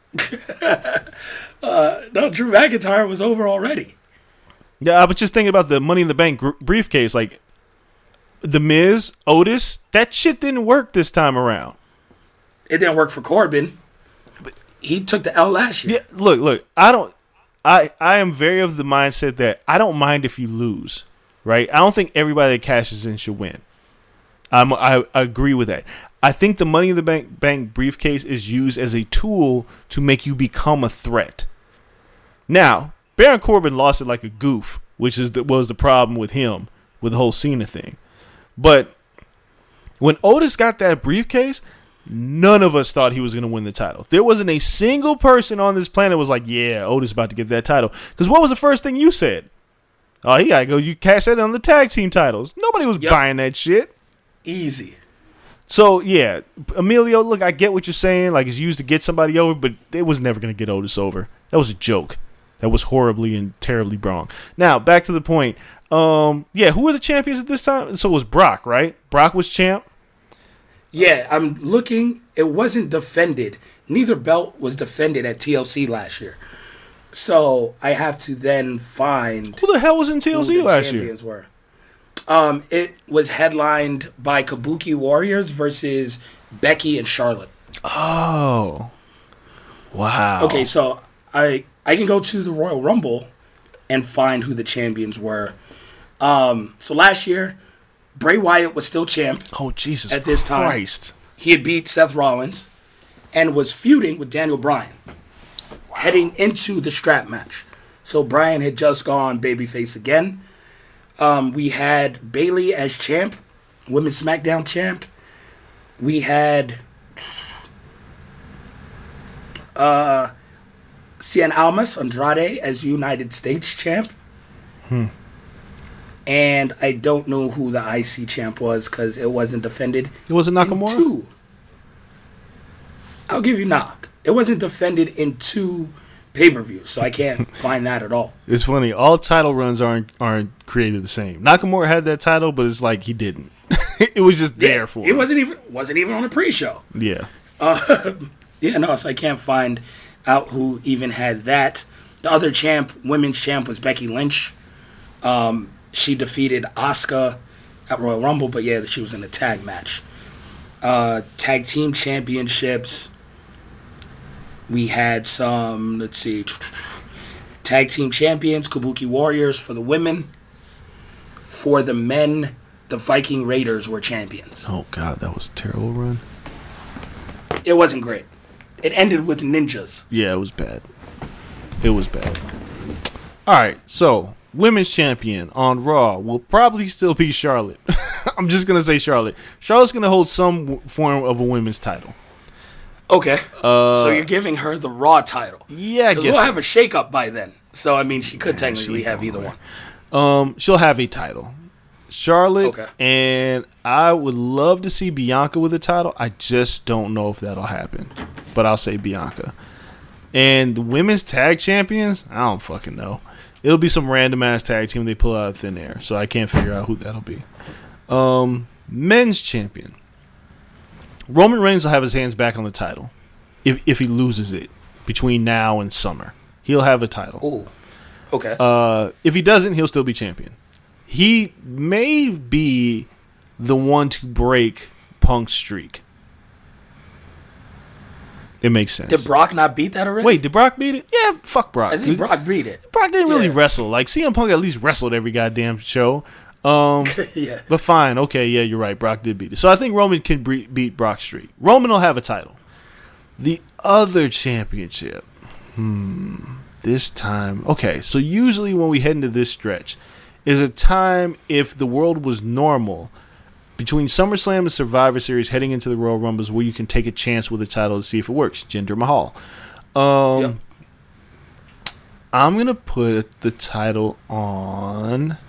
uh, no, Drew McIntyre was over already. Yeah, I was just thinking about the Money in the Bank gr- briefcase. Like, The Miz, Otis, that shit didn't work this time around. It didn't work for Corbin. He took the L last year. Yeah, look, look. I don't. I I am very of the mindset that I don't mind if you lose, right? I don't think everybody that cashes in should win. I'm, I, I agree with that. I think the Money in the Bank, bank briefcase is used as a tool to make you become a threat. Now, Baron Corbin lost it like a goof, which is the, was the problem with him with the whole Cena thing. But when Otis got that briefcase, none of us thought he was going to win the title. There wasn't a single person on this planet was like, yeah, Otis about to get that title. Because what was the first thing you said? Oh, he got to go. You cash that on the tag team titles. Nobody was yep. buying that shit. Easy. So, yeah, Emilio, look, I get what you're saying. Like, it's used to get somebody over, but it was never going to get Otis over. That was a joke. That was horribly and terribly wrong. Now, back to the point. Um, yeah, who were the champions at this time? So it was Brock, right? Brock was champ. Yeah, I'm looking. It wasn't defended. Neither belt was defended at T L C last year. So I have to then find who the hell was in T L C last year. Were. Um, it was headlined by Kabuki Warriors versus Becky and Charlotte. Oh, wow. Okay, so I I can go to the Royal Rumble and find who the champions were. Um, so last year, Bray Wyatt was still champ. Oh, Jesus at this Christ. time. He had beat Seth Rollins and was feuding with Daniel Bryan, wow. heading into the strap match. So Bryan had just gone babyface again. Um, we had Bayley as champ, Women's SmackDown champ. We had uh, Cien Almas Andrade as United States champ. Hmm. And I don't know who the I C champ was because it wasn't defended. It wasn't Nakamura? In two. I'll give you knock. It wasn't defended in two pay-per-views, so I can't find that at all. It's funny. All title runs aren't aren't created the same. Nakamura had that title, but it's like he didn't. It was just there yeah, for it. It wasn't even wasn't even on a pre-show. Yeah. Uh, yeah, no, so I can't find out who even had that. The other champ, women's champ, was Becky Lynch. Um, she defeated Asuka at Royal Rumble, but yeah, she was in a tag match. Uh, tag team championships. We had some, let's see, tag team champions, Kabuki Warriors for the women. For the men, the Viking Raiders were champions. Oh, God, that was a terrible run. It wasn't great. It ended with ninjas. Yeah, it was bad. It was bad. All right, so women's champion on Raw will probably still be Charlotte. I'm just going to say Charlotte. Charlotte's going to hold some form of a women's title. Okay. Uh, so you're giving her the Raw title. Yeah, I guess. We'll have a shakeup by then. So, I mean, she could technically have either one. Um, she'll have a title. Charlotte, Okay. and I would love to see Bianca with the title. I just don't know if that'll happen, but I'll say Bianca. And the women's tag champions, I don't fucking know. It'll be some random ass tag team they pull out of thin air, so I can't figure out who that'll be. Um, men's champion, Roman Reigns will have his hands back on the title if if he loses it between now and summer. He'll have a title. Ooh. Okay. Uh, if he doesn't, he'll still be champion. He may be the one to break Punk's streak. It makes sense. Did Brock not beat that already? Wait, did Brock beat it? Yeah, fuck Brock. I think Brock beat it. Brock didn't really Yeah. wrestle. Like, C M Punk at least wrestled every goddamn show. Um, Yeah. But fine. Okay, yeah, you're right. Brock did beat it. So I think Roman can bre- beat Brock's streak. Roman will have a title. The other championship. Hmm. This time. Okay, so usually when we head into this stretch is a time, if the world was normal, between SummerSlam and Survivor Series heading into the Royal Rumbles, where you can take a chance with the title to see if it works. Jinder Mahal. Um, Yep. I'm going to put the title on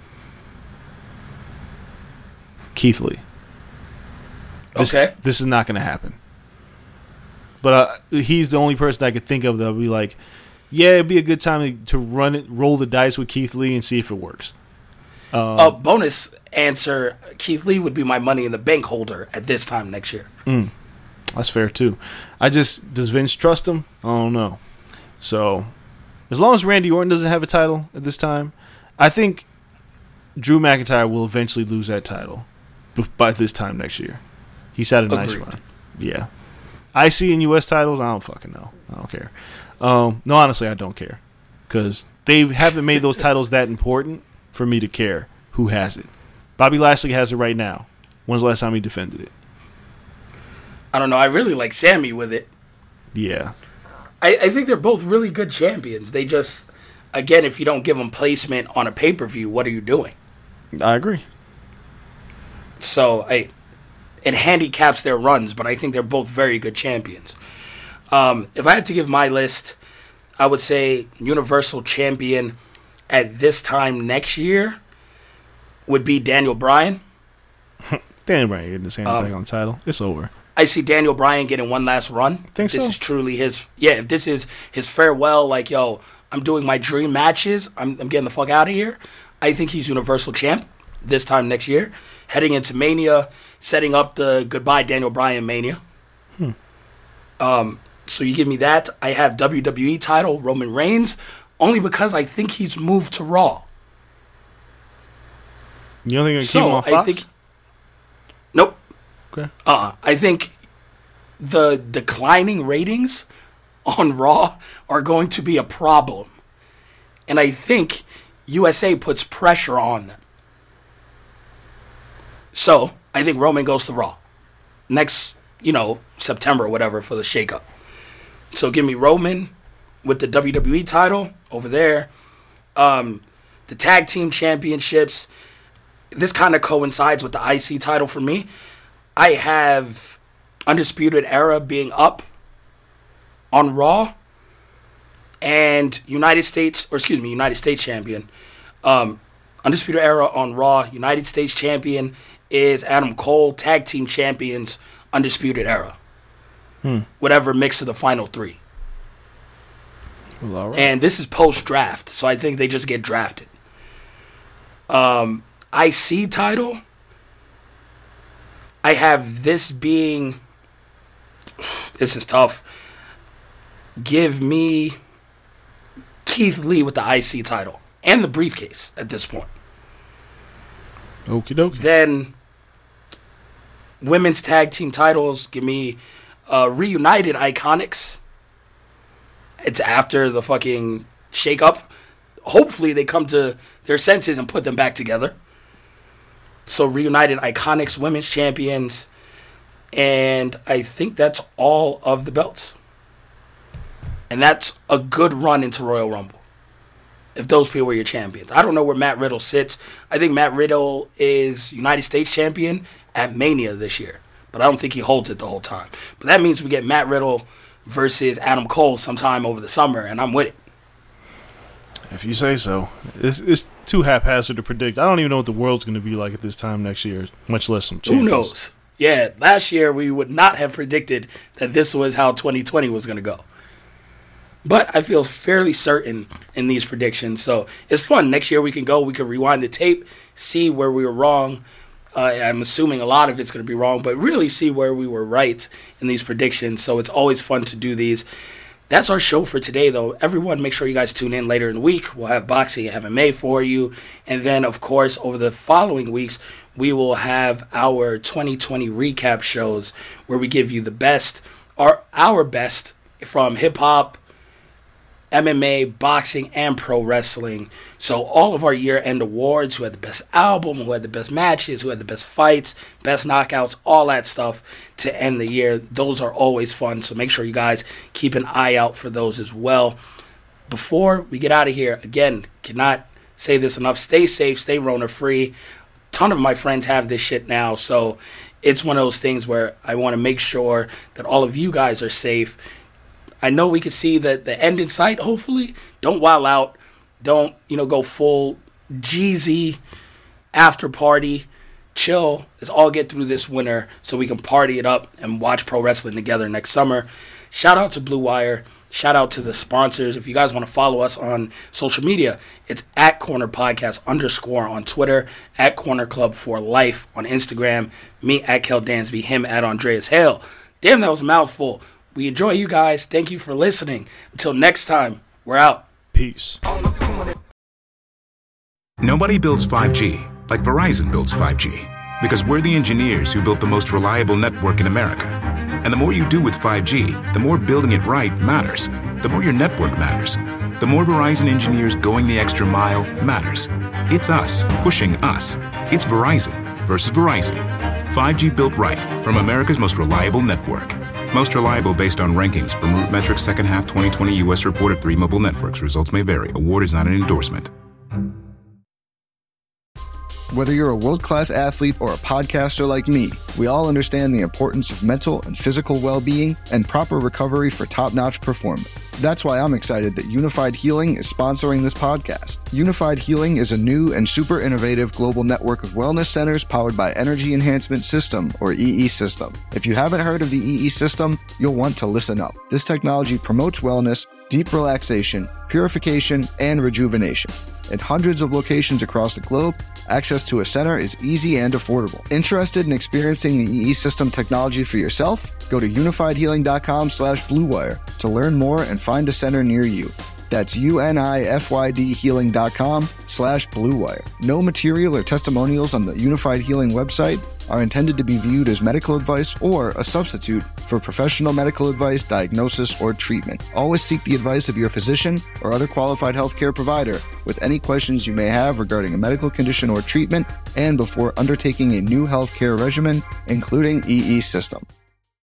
Keith Lee. This, Okay. This is not going to happen. But uh, he's the only person I could think of that would be like, yeah, it'd be a good time to, to run it, roll the dice with Keith Lee and see if it works. Um, A bonus answer: Keith Lee would be my Money in the Bank holder at this time next year. Mm, that's fair too. I just does Vince trust him? I don't know. So as long as Randy Orton doesn't have a title at this time, I think Drew McIntyre will eventually lose that title b- by this time next year. He's had a nice Agreed. run. Yeah. I C and U S titles, I don't fucking know. I don't care. Um, no, honestly, I don't care. Because they haven't made those titles that important for me to care who has it. Bobby Lashley has it right now. When's the last time he defended it? I don't know. I really like Sammy with it. Yeah. I, I think they're both really good champions. They just, again, if you don't give them placement on a pay-per-view, what are you doing? I agree. So I, it handicaps their runs, but I think they're both very good champions. Um, if I had to give my list, I would say Universal Champion at this time next year would be Daniel Bryan. Daniel Bryan getting his hands Um, back on the title. It's over. I see Daniel Bryan getting one last run. Think if this so? is truly his, yeah, if this is his farewell, like, yo, I'm doing my dream matches, I'm, I'm getting the fuck out of here, I think he's Universal Champ this time next year, heading into Mania, setting up the goodbye Daniel Bryan Mania. Hmm. Um, so you give me that. I have W W E title, Roman Reigns, only because I think he's moved to Raw. You don't think you're going to So keep him on Fox? I think, nope. Okay. Uh-uh. I think the declining ratings on Raw are going to be a problem. And I think U S A puts pressure on them. So, I think Roman goes to Raw. Next, you know, September or whatever for the shakeup. So, give me Roman with the W W E title over there. Um, the tag team championships. This kind of coincides with the I C title for me. I have Undisputed Era being up on Raw, and United States, or excuse me, United States Champion. Um, Undisputed Era on Raw, United States Champion is Adam Cole, Tag Team Champions, Undisputed Era. Hmm. Whatever mix of the final three. Well, all right. And this is post-draft, so I think they just get drafted. Um, I C title, I have this being, this is tough. Give me Keith Lee with the I C title and the briefcase at this point. Okie dokie. Then women's tag team titles, give me uh, Reunited Iconics. It's after the fucking shakeup. Hopefully they come to their senses and put them back together. So Reunited Iconics, women's champions, and I think that's all of the belts. And that's a good run into Royal Rumble. If those people were your champions. I don't know where Matt Riddle sits. I think Matt Riddle is United States champion at Mania this year. But I don't think he holds it the whole time. But that means we get Matt Riddle versus Adam Cole sometime over the summer, and I'm with it. If you say so. It's, it's too haphazard to predict. I don't even know what the world's going to be like at this time next year, much less some champions. Who knows? Yeah, last year we would not have predicted that this was how twenty twenty was going to go. But I feel fairly certain in these predictions. So it's fun. Next year we can go, we can rewind the tape, see where we were wrong. Uh, I'm assuming a lot of it's going to be wrong, but really see where we were right in these predictions. So it's always fun to do these. That's our show for today, though. Everyone, make sure you guys tune in later in the week. We'll have boxing and M M A for you. And then, of course, over the following weeks, we will have our twenty twenty recap shows where we give you the best, our, our best from hip-hop, M M A, boxing, and pro wrestling. So all of our year-end awards, who had the best album, who had the best matches, who had the best fights, best knockouts, all that stuff to end the year. Those are always fun, so make sure you guys keep an eye out for those as well. Before we get out of here, again, cannot say this enough. Stay safe, stay Rona-free. A ton of my friends have this shit now, so it's one of those things where I want to make sure that all of you guys are safe. I know we can see the, the end in sight, hopefully. Don't wild out. Don't, you know, go full Jeezy after party. Chill. Let's all get through this winter so we can party it up and watch pro wrestling together next summer. Shout out to Blue Wire. Shout out to the sponsors. If you guys want to follow us on social media, it's at Corner Podcast underscore on Twitter, at Corner Club for Life on Instagram, me at Kel Dansby, him at Andreas Hale. Damn, that was a mouthful. We enjoy you guys. Thank you for listening. Until next time, we're out. Peace. Nobody builds five G like Verizon builds five G, because we're the engineers who built the most reliable network in America. And the more you do with five G, the more building it right matters. The more your network matters. The more Verizon engineers going the extra mile matters. It's us pushing us. It's Verizon versus Verizon. five G built right from America's most reliable network. Most reliable based on rankings from RootMetrics second half twenty twenty U S report of three mobile networks. Results may vary. Award is not an endorsement. Whether you're a world-class athlete or a podcaster like me, we all understand the importance of mental and physical well-being and proper recovery for top-notch performance. That's why I'm excited that Unified Healing is sponsoring this podcast. Unified Healing is a new and super innovative global network of wellness centers powered by Energy Enhancement System, or E E System. If you haven't heard of the E E System, you'll want to listen up. This technology promotes wellness, deep relaxation, purification, and rejuvenation. In hundreds of locations across the globe, access to a center is easy and affordable. Interested in experiencing the E E System technology for yourself? Go to unified healing dot com slash blue wire to learn more and find a center near you. That's U-N-I-F-Y-D healing dot com slash blue wire. No material or testimonials on the Unified Healing website are intended to be viewed as medical advice or a substitute for professional medical advice, diagnosis, or treatment. Always seek the advice of your physician or other qualified healthcare provider with any questions you may have regarding a medical condition or treatment and before undertaking a new healthcare regimen, including E E System.